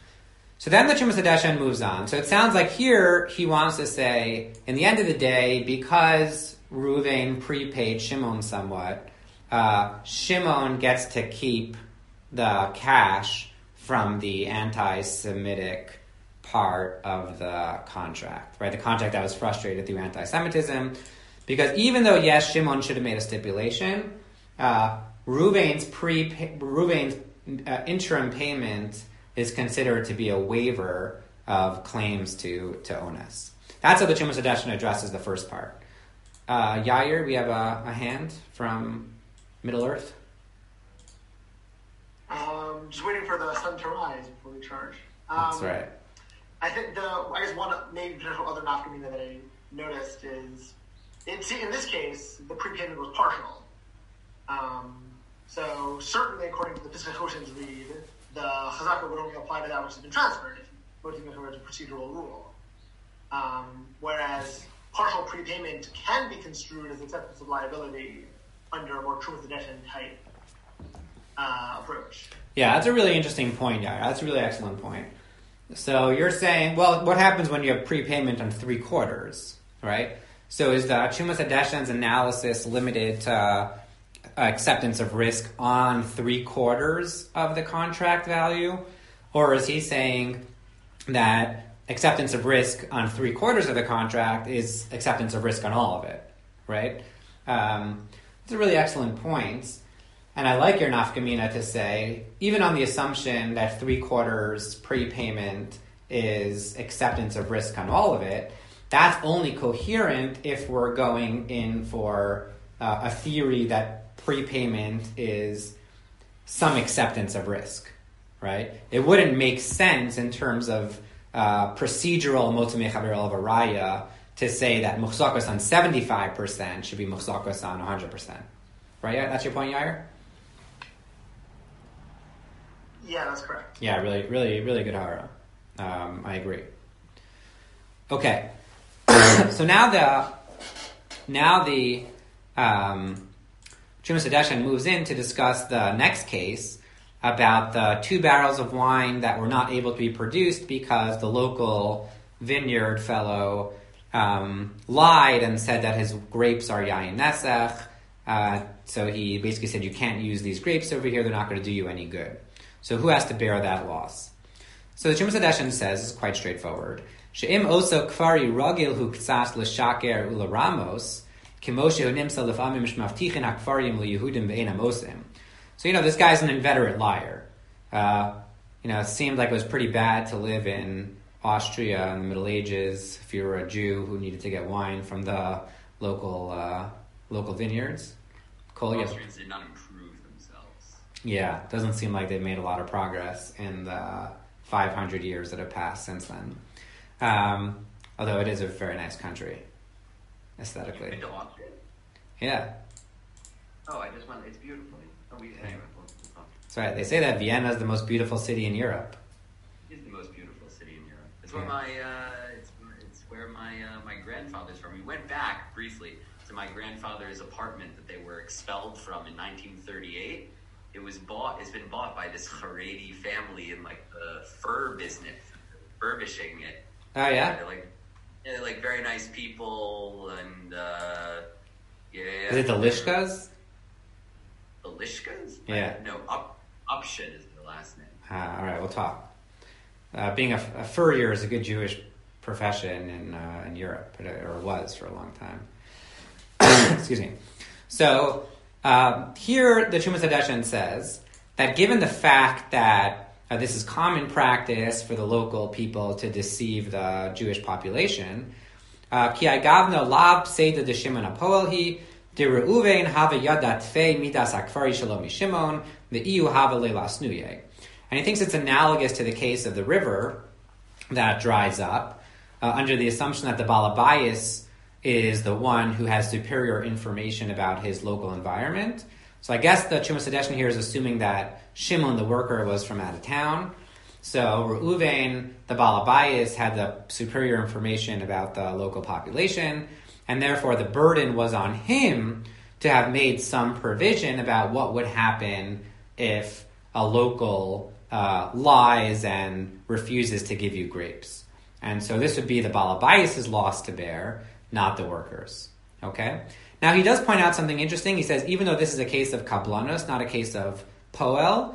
So then the Chumas Hadeshen moves on. So it sounds like here he wants to say, in the end of the day, because Reuven prepaid Shimon somewhat, uh, Shimon gets to keep the cash from the anti-Semitic part of the contract, right? The contract that was frustrated through anti-Semitism. Because even though, yes, Shimon should have made a stipulation, uh, Reuven's, pre- Reuven's uh, interim payment is considered to be a waiver of claims to, to onus. That's how the Chumas Hadeshen addresses the first part. Uh, Yair, we have a, a hand from Middle Earth. Um, just waiting for the sun to rise before we charge. Um, That's right. I think the I guess one maybe potential other nafkamina that I noticed is in, in this case the prepayment was partial. Um, so certainly according to the Pesach Hoshen's read, the chazaka would only apply to that which has been transferred if voting is a procedural rule. Um, whereas partial prepayment can be construed as acceptance of liability under a more Chumas Hadeshen type uh, approach. Yeah, that's a really interesting point, Yair. That's a really excellent point. So you're saying, well, what happens when you have prepayment on three quarters, right? So is the Chumas Hadeshen's analysis limited to uh, acceptance of risk on three quarters of the contract value? Or is he saying that acceptance of risk on three quarters of the contract is acceptance of risk on all of it, right? Um, it's a really excellent point. And I like your nafkamina to say, even on the assumption that three quarters prepayment is acceptance of risk on all of it, that's only coherent if we're going in for uh, a theory that prepayment is some acceptance of risk, right? It wouldn't make sense in terms of uh, procedural motzei mechaber olav haraya to say that muchzakos on seventy-five percent should be muchzakos on one hundred percent. Right? That's your point, Yair? Yeah, that's correct. Yeah, really, really, really good hara. Um, I agree. Okay, so now the now the um, Chumas Hadeshen moves in to discuss the next case about the two barrels of wine that were not able to be produced because the local vineyard fellow um, lied and said that his grapes are yayin nesach. Uh, so he basically said, you can't use these grapes over here; they're not going to do you any good. So who has to bear that loss? So the Chumas Hadeshen says, it's quite straightforward. She'im oso kfari ragil hu ktsas l'shaker u'laramos, kimoshe hu nimsa lefamim shmavtichin hakfarim liyehudim ve'enam osim. So, you know, this guy's an inveterate liar. Uh, you know, it seemed like it was pretty bad to live in Austria in the Middle Ages if you were a Jew who needed to get wine from the local uh, local vineyards. Cole, you have- Austrians did not improve themselves. Yeah, doesn't seem like they've made a lot of progress in the five hundred years that have passed since then. Um, although it is a very nice country, aesthetically. Been to Austria? Yeah. Oh, I just went. It's beautiful. Oh, we anyway. we'll- we'll talk. That's right. They say that Vienna is the most beautiful city in Europe. It's the most beautiful city in Europe. It's where my uh, it's, it's where my uh, my grandfather's from. We went back briefly to my grandfather's apartment that they were expelled from in nineteen thirty-eight. It was bought. It's been bought by this Haredi family in like the fur business, furbishing it. Oh yeah. They're like, yeah, they're like very nice people, and uh, yeah. Is it the Lishkas? The Lishkas? Yeah. No, up Upshin is the last name. Uh, all right, we'll talk. Uh, being a, a furrier is a good Jewish profession in uh, in Europe, or was for a long time. Excuse me. So um, here, the Terumas Hadeshen says that given the fact that uh, this is common practice for the local people to deceive the Jewish population, ki agavno lab seida de Shimon apoelhi de Reuven have yadat fe midas akfari shalom Shimon the iu have lelas nuye. And he thinks it's analogous to the case of the river that dries up, uh, under the assumption that the Balabayas is the one who has superior information about his local environment. So I guess the Terumas Hadeshen here is assuming that Shimon, the worker, was from out of town. So Reuven, the Balabayas, had the superior information about the local population, and therefore the burden was on him to have made some provision about what would happen if a local uh, lies and refuses to give you grapes. And so this would be the Balabayas' loss to bear, not the workers. Okay? Now he does point out something interesting. He says, even though this is a case of kablanos, not a case of poel,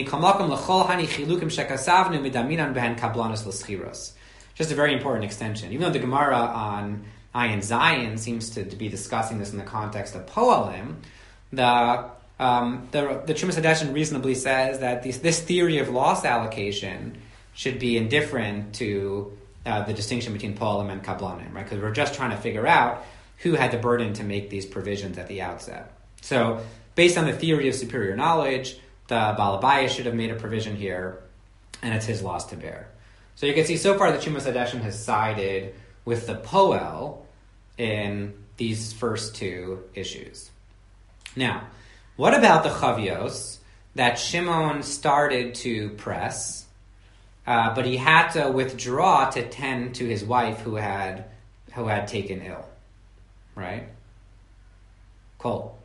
just a very important extension. Even though the Gemara on Ayin Zayin seems to be discussing this in the context of poelim, the um, the, the Terumas Hadeshen reasonably says that this, this theory of loss allocation should be indifferent to uh, the distinction between poelim and kablanim, right? Because we're just trying to figure out who had the burden to make these provisions at the outset. So, based on the theory of superior knowledge, the Balabaya should have made a provision here, and it's his loss to bear. So you can see so far the Terumas Hadeshen has sided with the poel in these first two issues. Now, what about the chavios that Shimon started to press, uh, but he had to withdraw to tend to his wife who had who had taken ill, right? Cole.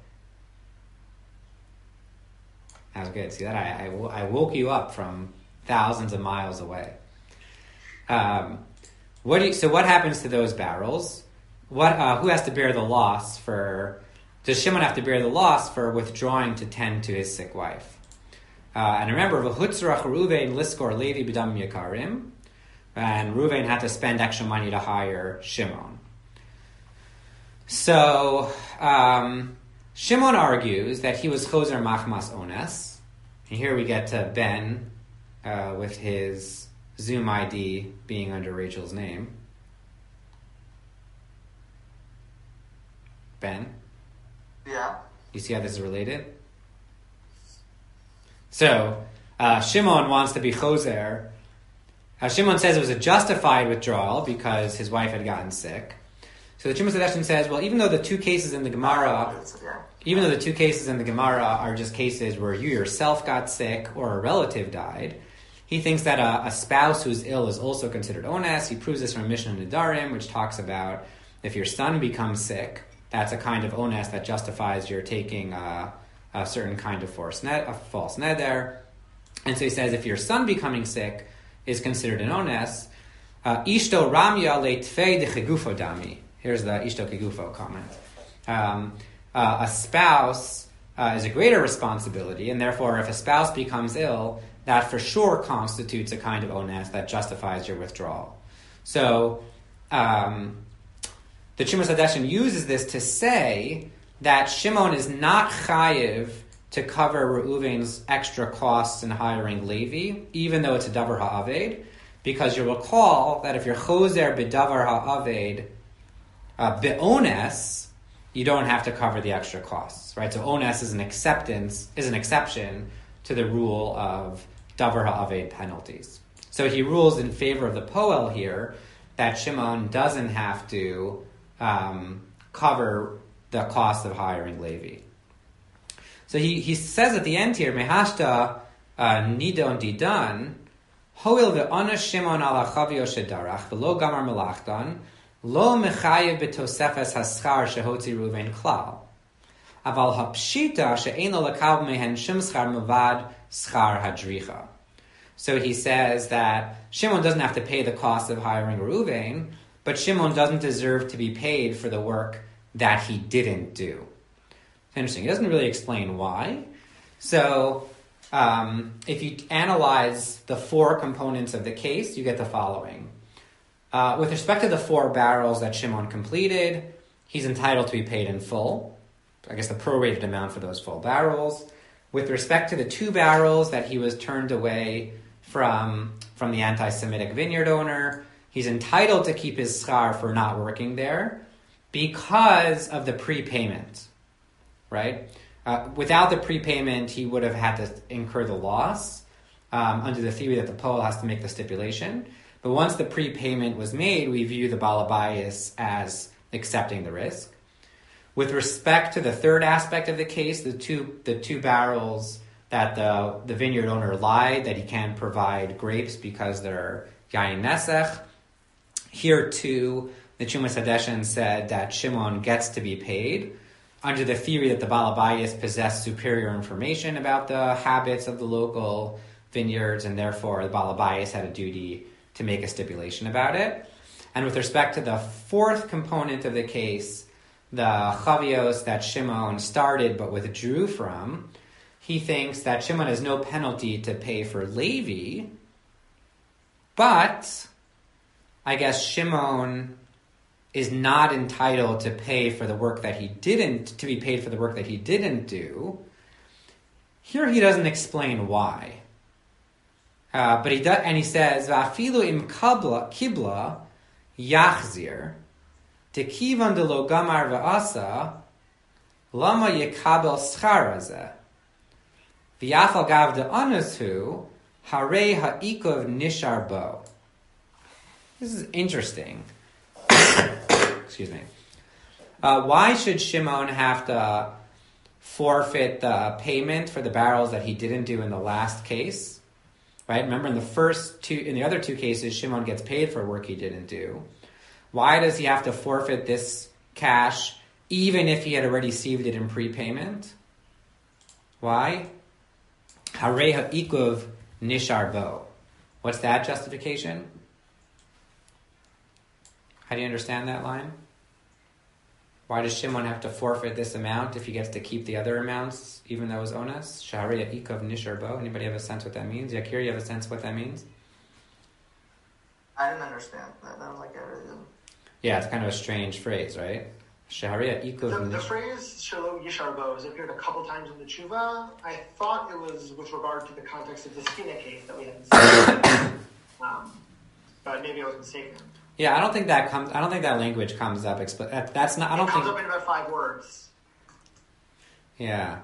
That was good. See that? I, I, I woke you up from thousands of miles away. Um, what do you, so what happens to those barrels? What uh, who has to bear the loss for? Does Shimon have to bear the loss for withdrawing to tend to his sick wife? Uh, and remember, v'hutzrach Reuven liskor Levi b'dam yakarim, and Reuven had to spend extra money to hire Shimon. So um, Shimon argues that he was choser machmas ones. And here we get to Ben uh, with his Zoom I D being under Rachel's name. Ben? Yeah. You see how this is related? So, uh, Shimon wants to be choser. Uh, Shimon says it was a justified withdrawal because his wife had gotten sick. So the Terumas Hadeshen says, well, even though the two cases in the Gemara, even though the two cases in the Gemara are just cases where you yourself got sick or a relative died, he thinks that a, a spouse who's ill is also considered ones. He proves this from Mishnah Nedarim, which talks about if your son becomes sick, that's a kind of ones that justifies your taking a, a certain kind of forced net, a false neder. And so he says if your son becoming sick is considered an ones, uh, ishto ramya leitfei de chegufo dami. Here's the ishto kegufo comment. Um, uh, a spouse uh, is a greater responsibility, and therefore if a spouse becomes ill, that for sure constitutes a kind of ones that justifies your withdrawal. So um, the Terumas Hadeshen uses this to say that Shimon is not chayiv to cover Reuven's extra costs in hiring Levi, even though it's a davar ha'aved, because you'll recall that if you're choser b'davar ha'aved uh, be'ones, you don't have to cover the extra costs, right? So ones is an acceptance, is an exception to the rule of davar ha'aved penalties. So he rules in favor of the poel here that Shimon doesn't have to um, cover the cost of hiring Levi. So he, he says at the end here, Mehashta nidon didan, hoil ve'ona Shimon ala chavio shedarach, v'lo gamar melachdan, lo mechayev betosefes haschar shehotzi Ruvain klal. Aval hapshita she'eno lakav mehen shim schar mevad schar hadricha. So he says that Shimon doesn't have to pay the cost of hiring Ruvain, but Shimon doesn't deserve to be paid for the work that he didn't do. It's interesting. He doesn't really explain why. So um, if you analyze the four components of the case, you get the following. Uh, with respect to the four barrels that Shimon completed, he's entitled to be paid in full. I guess the prorated amount for those full barrels. With respect to the two barrels that he was turned away from, from the anti-Semitic vineyard owner, he's entitled to keep his schar for not working there because of the prepayment, right? Uh, without the prepayment, he would have had to incur the loss um, under the theory that the poel has to make the stipulation. But once the prepayment was made, we view the balabayas as accepting the risk. With respect to the third aspect of the case, the two the two barrels that the, the vineyard owner lied that he can't provide grapes because they're yayin nesech, here too, the Chumas Hadeshen said that Shimon gets to be paid under the theory that the balabayas possess superior information about the habits of the local vineyards, and therefore the balabayas had a duty to make a stipulation about it. And with respect to the fourth component of the case, the chavios that Shimon started but withdrew from, he thinks that Shimon has no penalty to pay for Levi, but I guess Shimon is not entitled to pay for the work that he didn't, to be paid for the work that he didn't do. Here he doesn't explain why. Uh, but he does, and he says, "Va'afilu im kabla kibla yachzir tekivan de lo gamar va'asa lama yekabel schar hazeh v'yafal gav de anushu harei ha'ikov nishar bo." This is interesting. Excuse me. Uh, why should Shimon have to forfeit the payment for the barrels that he didn't do in the last case? Right? Remember, in the first two, in the other two cases, Shimon gets paid for work he didn't do. Why does he have to forfeit this cash, even if he had already received it in prepayment? Why? Harei ha'ikuv nishar bo. What's that justification? How do you understand that line? Why does Shimon have to forfeit this amount if he gets to keep the other amounts, even though it's onus? Shaharei ha'ikuv nishar bo. Anybody have a sense what that means? Yakir, you have a sense what that means? I didn't understand that. That was like a... Yeah, it's kind of a strange phrase, right? Shaharei ha'ikuv The, the phrase shalom yishar bo has appeared a couple times in the tshuva. I thought it was with regard to the context of the Sfina case that we hadn't seen. um, but maybe I was mistaken. Yeah, I don't think that comes. I don't think that language comes up. Expl- that, that's not. I don't it comes think. up in about five words. Yeah.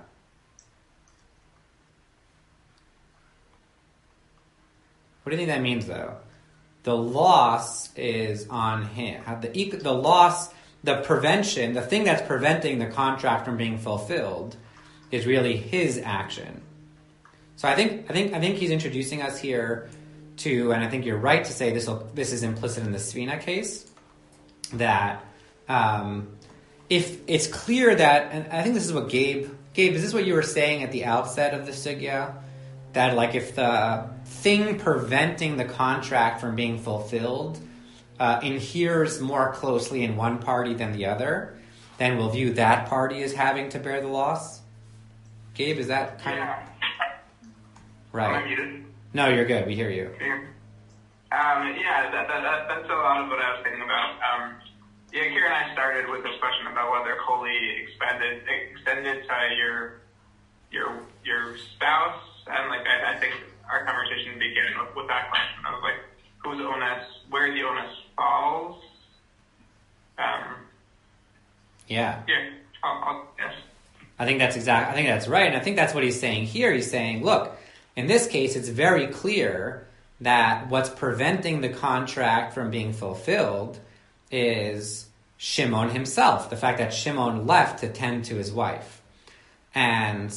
What do you think that means, though? The loss is on him. The the loss, the prevention, the thing that's preventing the contract from being fulfilled, is really his action. So I think I think I think he's introducing us here to, and I think you're right to say this. This is implicit in the Sfina case, that um, if it's clear that, and I think this is what Gabe, Gabe, is this what you were saying at the outset of the sugya? That like if the thing preventing the contract from being fulfilled uh, adheres more closely in one party than the other, then we'll view that party as having to bear the loss? Gabe, is that kind yeah. of... Right. Am I muted? No, you're good. We hear you. Um, yeah, that, that, that, that's a lot of what I was thinking about. Um, yeah, Kira and I started with this question about whether Koli expanded, extended to your your your spouse, and like I, I think our conversation began with, with that question of like whose onus, where the onus falls. Um, yeah. Yeah. I'll, I'll, yes. I think that's exact. I think that's right, and I think that's what he's saying here. He's saying, look. In this case, it's very clear that what's preventing the contract from being fulfilled is Shimon himself, the fact that Shimon left to tend to his wife. And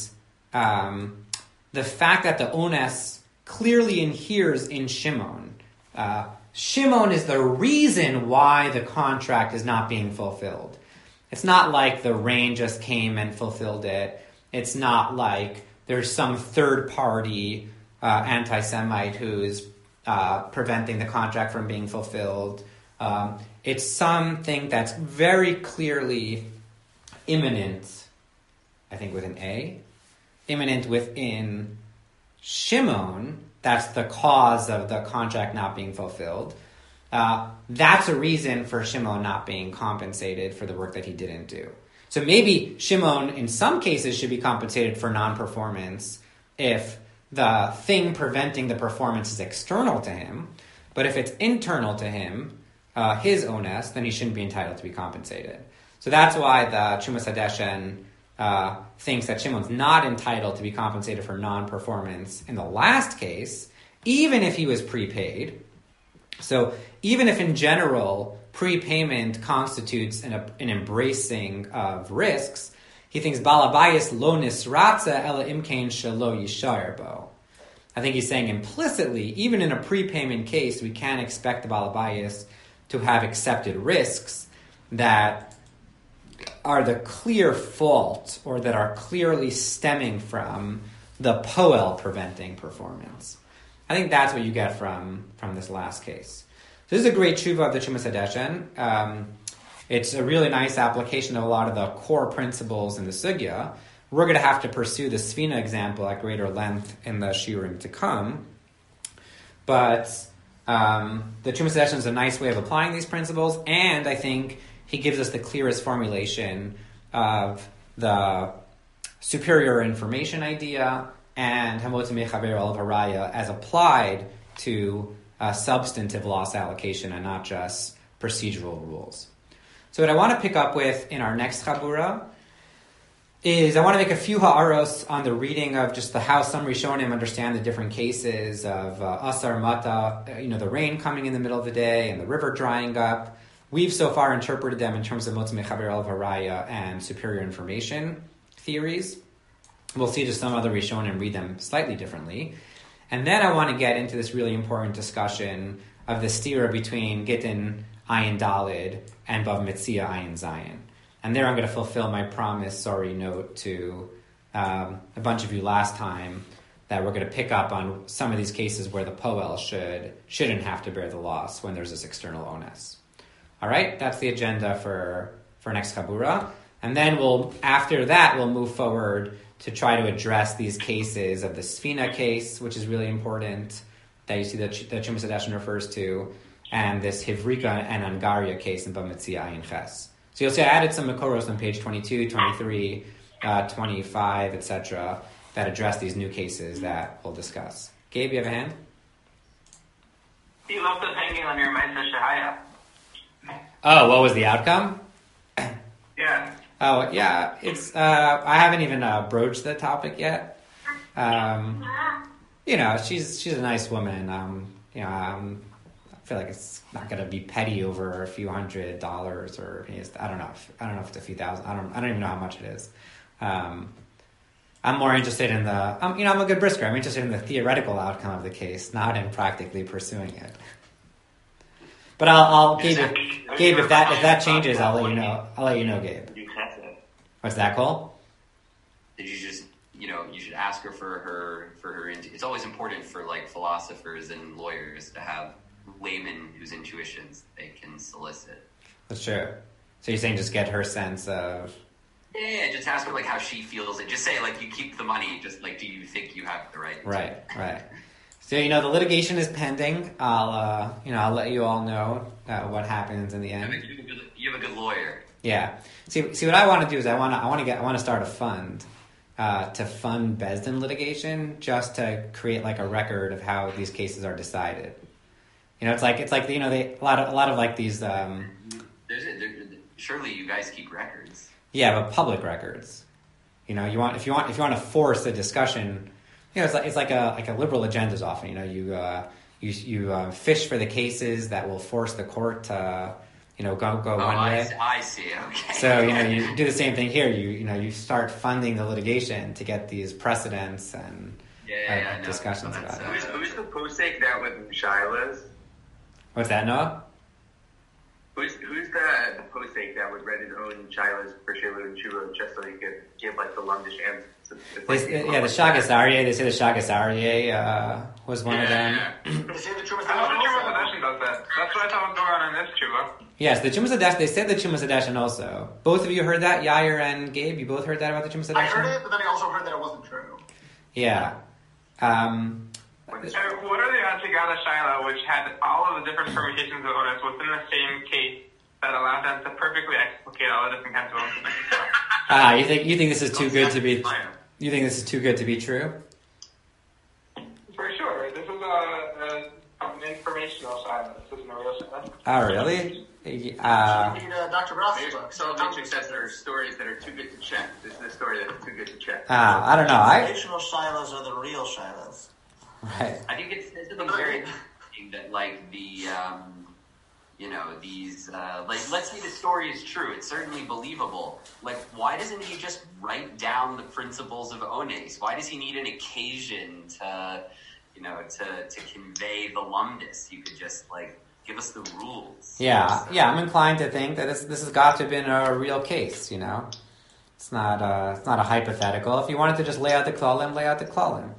um, the fact that the ones clearly inheres in Shimon. Uh, Shimon is the reason why the contract is not being fulfilled. It's not like the rain just came and fulfilled it. It's not like there's some third party uh, anti-Semite who's uh, preventing the contract from being fulfilled. Um, it's something that's very clearly imminent, I think with an A, imminent within Shimon. That's the cause of the contract not being fulfilled. Uh, that's a reason for Shimon not being compensated for the work that he didn't do. So maybe Shimon, in some cases, should be compensated for non-performance if the thing preventing the performance is external to him. But if it's internal to him, uh, his ones, then he shouldn't be entitled to be compensated. So that's why the Trumas Hadeshen uh, thinks that Shimon's not entitled to be compensated for non-performance in the last case, even if he was prepaid. So even if in general prepayment constitutes an, an embracing of risks, he thinks balabayis lo nisratza ela imkein shelo yishar bo. I think he's saying implicitly, even in a prepayment case, we can't expect the balabayis to have accepted risks that are the clear fault or that are clearly stemming from the poel preventing performance. I think that's what you get from, from this last case. So this is a great tshuva of the Trumas Hadeshen. Um, it's a really nice application of a lot of the core principles in the sugya. We're going to have to pursue the Sfina example at greater length in the shiurim to come. But um, the Trumas Hadeshen is a nice way of applying these principles, and I think he gives us the clearest formulation of the superior information idea and Hamot Mechaber al Haraya as applied to uh, substantive loss allocation and not just procedural rules. So what I want to pick up with in our next Chabura is I want to make a few ha'aros on the reading of just the how some Rishonim understand the different cases of uh, Asar Mata, you know, the rain coming in the middle of the day and the river drying up. We've so far interpreted them in terms of Motz Mechaber al Haraya and superior information theories. We'll see just some other Rishonim and read them slightly differently. And then I want to get into this really important discussion of the stira between Gittin Ayin Dalid and Bav Metzia Ayin Zayin. And there I'm going to fulfill my promise, sorry note to um, a bunch of you last time that we're going to pick up on some of these cases where the Poel should, shouldn't have to bear the loss when there's this external onus. All right, that's the agenda for, for next Chabura. And then we'll, after that, we'll move forward to try to address these cases of the Sfina case, which is really important, that you see that the Trumas Hadeshen refers to, and this Hivrika and Angaria case in Bamitzia Ayin Ches. So you'll see I added some Makoros on page twenty-two, twenty-three, uh, twenty-five, et cetera, that address these new cases that we'll discuss. Gabe, you have a hand? You left us hanging on your Maisa Shahaya. Oh, what was the outcome? Yeah. Oh, yeah, it's, uh, I haven't even uh, broached the topic yet. Um, you know, she's she's a nice woman. Um, you know, um, I feel like it's not going to be petty over a few hundred dollars or, I don't know, if, I don't know if it's a few thousand, I don't I don't even know how much it is. Um, I'm more interested in the, um, you know, I'm a good brisker. I'm interested in the theoretical outcome of the case, not in practically pursuing it. But I'll, I'll Gabe, if, Gabe, if that if that changes, I'll let you know. I'll let you know, Gabe. What's that call? Did you just, you know, you should ask her for her for her. Intu- it's always important for like philosophers and lawyers to have laymen whose intuitions they can solicit. That's true. So you're saying just get her sense of. Yeah, just ask her like how she feels it. Just say like you keep the money. Just like, do you think you have the right? Right, right. So, you know, the litigation is pending. I'll, uh, you know, I'll let you all know uh, what happens in the end. You have a good, you have a good lawyer. Yeah. See, see, what I want to do is I want to, I want to get, I want to start a fund uh, to fund Besdin litigation, just to create like a record of how these cases are decided. You know, it's like, it's like you know, they a lot of, a lot of like these. Um, There's a, there, surely you guys keep records. Yeah, but public records. You know, you want if you want if you want to force a discussion. You know, it's like it's like a like a liberal agendas often. You know, you uh, you you uh, fish for the cases that will force the court to you know, go go Oh, one I way. see, I see. Okay. So, you know, you do the same thing here. You you know, you start funding the litigation to get these precedents and yeah, uh, yeah, yeah, no, discussions no, that's, about uh, Who's, who's the posek that with Shiloh's? What's that, Noah? Who's who's the, the posek that would read his own Shiloh's for Shiloh and Chuba just so he could give like the Lumdish answers? It's like They, people yeah, the like that. Shagasarye, they say the Shagasarye uh, was one of them. They say the Chumash I thought the Chumash also. Hadeshin does that. That's what I thought was going on in this Chuba. Yes, the Chumash Hadesh, they said the Chumash Hadeshin also. Both of you heard that? Yair and Gabe, you both heard that about the Chumash Hadeshin? I heard it, but then I also heard that it wasn't true. Yeah. Um, So what are the odds you got a Shiloh which had all of the different permutations of onus within the same case that allowed them to perfectly explicate all the different kinds of onus? ah, you think you think this is too good to be you think this is too good to be true? For sure. This is a, a, an informational Shiloh. This isn't a real Shiloh. Oh, really? Uh, Read uh, Doctor Ross's book. So Mitchell says there are stories that are too good to check. This is a story that's too good to check. ah, I don't know. I Fictional Shilohs are the real Shilohs. right. I think it's, it's something very interesting that, like, the, um, you know, these, uh, like, let's say the story is true. It's certainly believable. Like, why doesn't he just write down the principles of Ones? Why does he need an occasion to, you know, to, to convey the lumdus? You could just, like, give us the rules. Yeah, yeah. I'm inclined to think that this this has got to have been a real case. You know, it's not uh it's not a hypothetical. If you wanted to just lay out the klalim, lay out the klalim.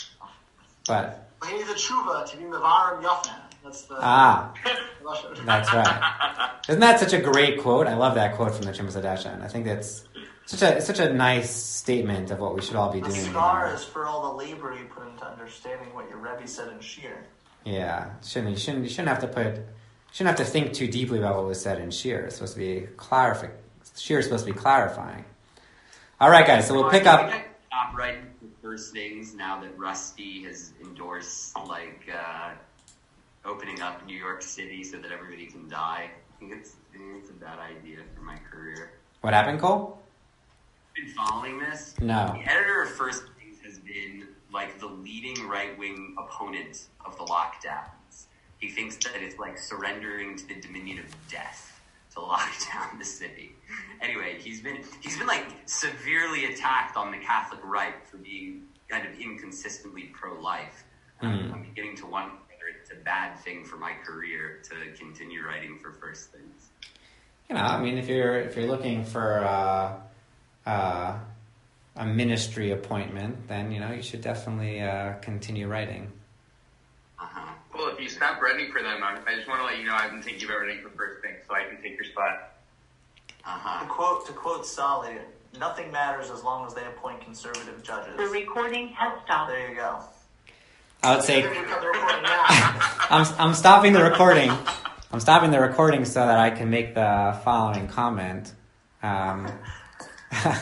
But He needs a tshuva to be mevarim yafen. That's the ah, Lashon. that's right. Isn't that such a great quote? I love that quote from the Chumash Hadeshin. I think that's such a such a nice statement of what we should all be The doing. scar is for all the labor you put into understanding what your Rebbe said in Shir. Yeah, shouldn't you shouldn't you shouldn't have to put you shouldn't have to think too deeply about what was said in Shir. It's supposed to be clarifying. Shir is supposed to be clarifying. All right, guys. So we'll pick up. Stop writing the first things now that Rusty has endorsed, like, uh, opening up New York City so that everybody can die. I think it's, I think it's a bad idea for my career. What happened, Cole? Been following this? No. The editor of First Things has been, like, the leading right-wing opponent of the lockdowns. He thinks that it's like surrendering to the dominion of death to lock down the city. Anyway, he's been he's been like severely attacked on the Catholic right for being kind of inconsistently pro-life. Mm. I'm beginning to wonder whether it's a bad thing for my career to continue writing for First Things. You know, I mean, if you're if you're looking for uh, uh, a ministry appointment, then you know you should definitely uh, continue writing. Uh-huh. Well, if you stop writing for them, I I just want to let you know I haven't taken you everything for First Thing, so I can take your spot. Uh-huh. To quote to quote Sally, nothing matters as long as they appoint conservative judges. The recording has stopped. There you go. I would say I think we cut the recording now. I'm I'm stopping the recording. I'm stopping the recording so that I can make the following comment. Um,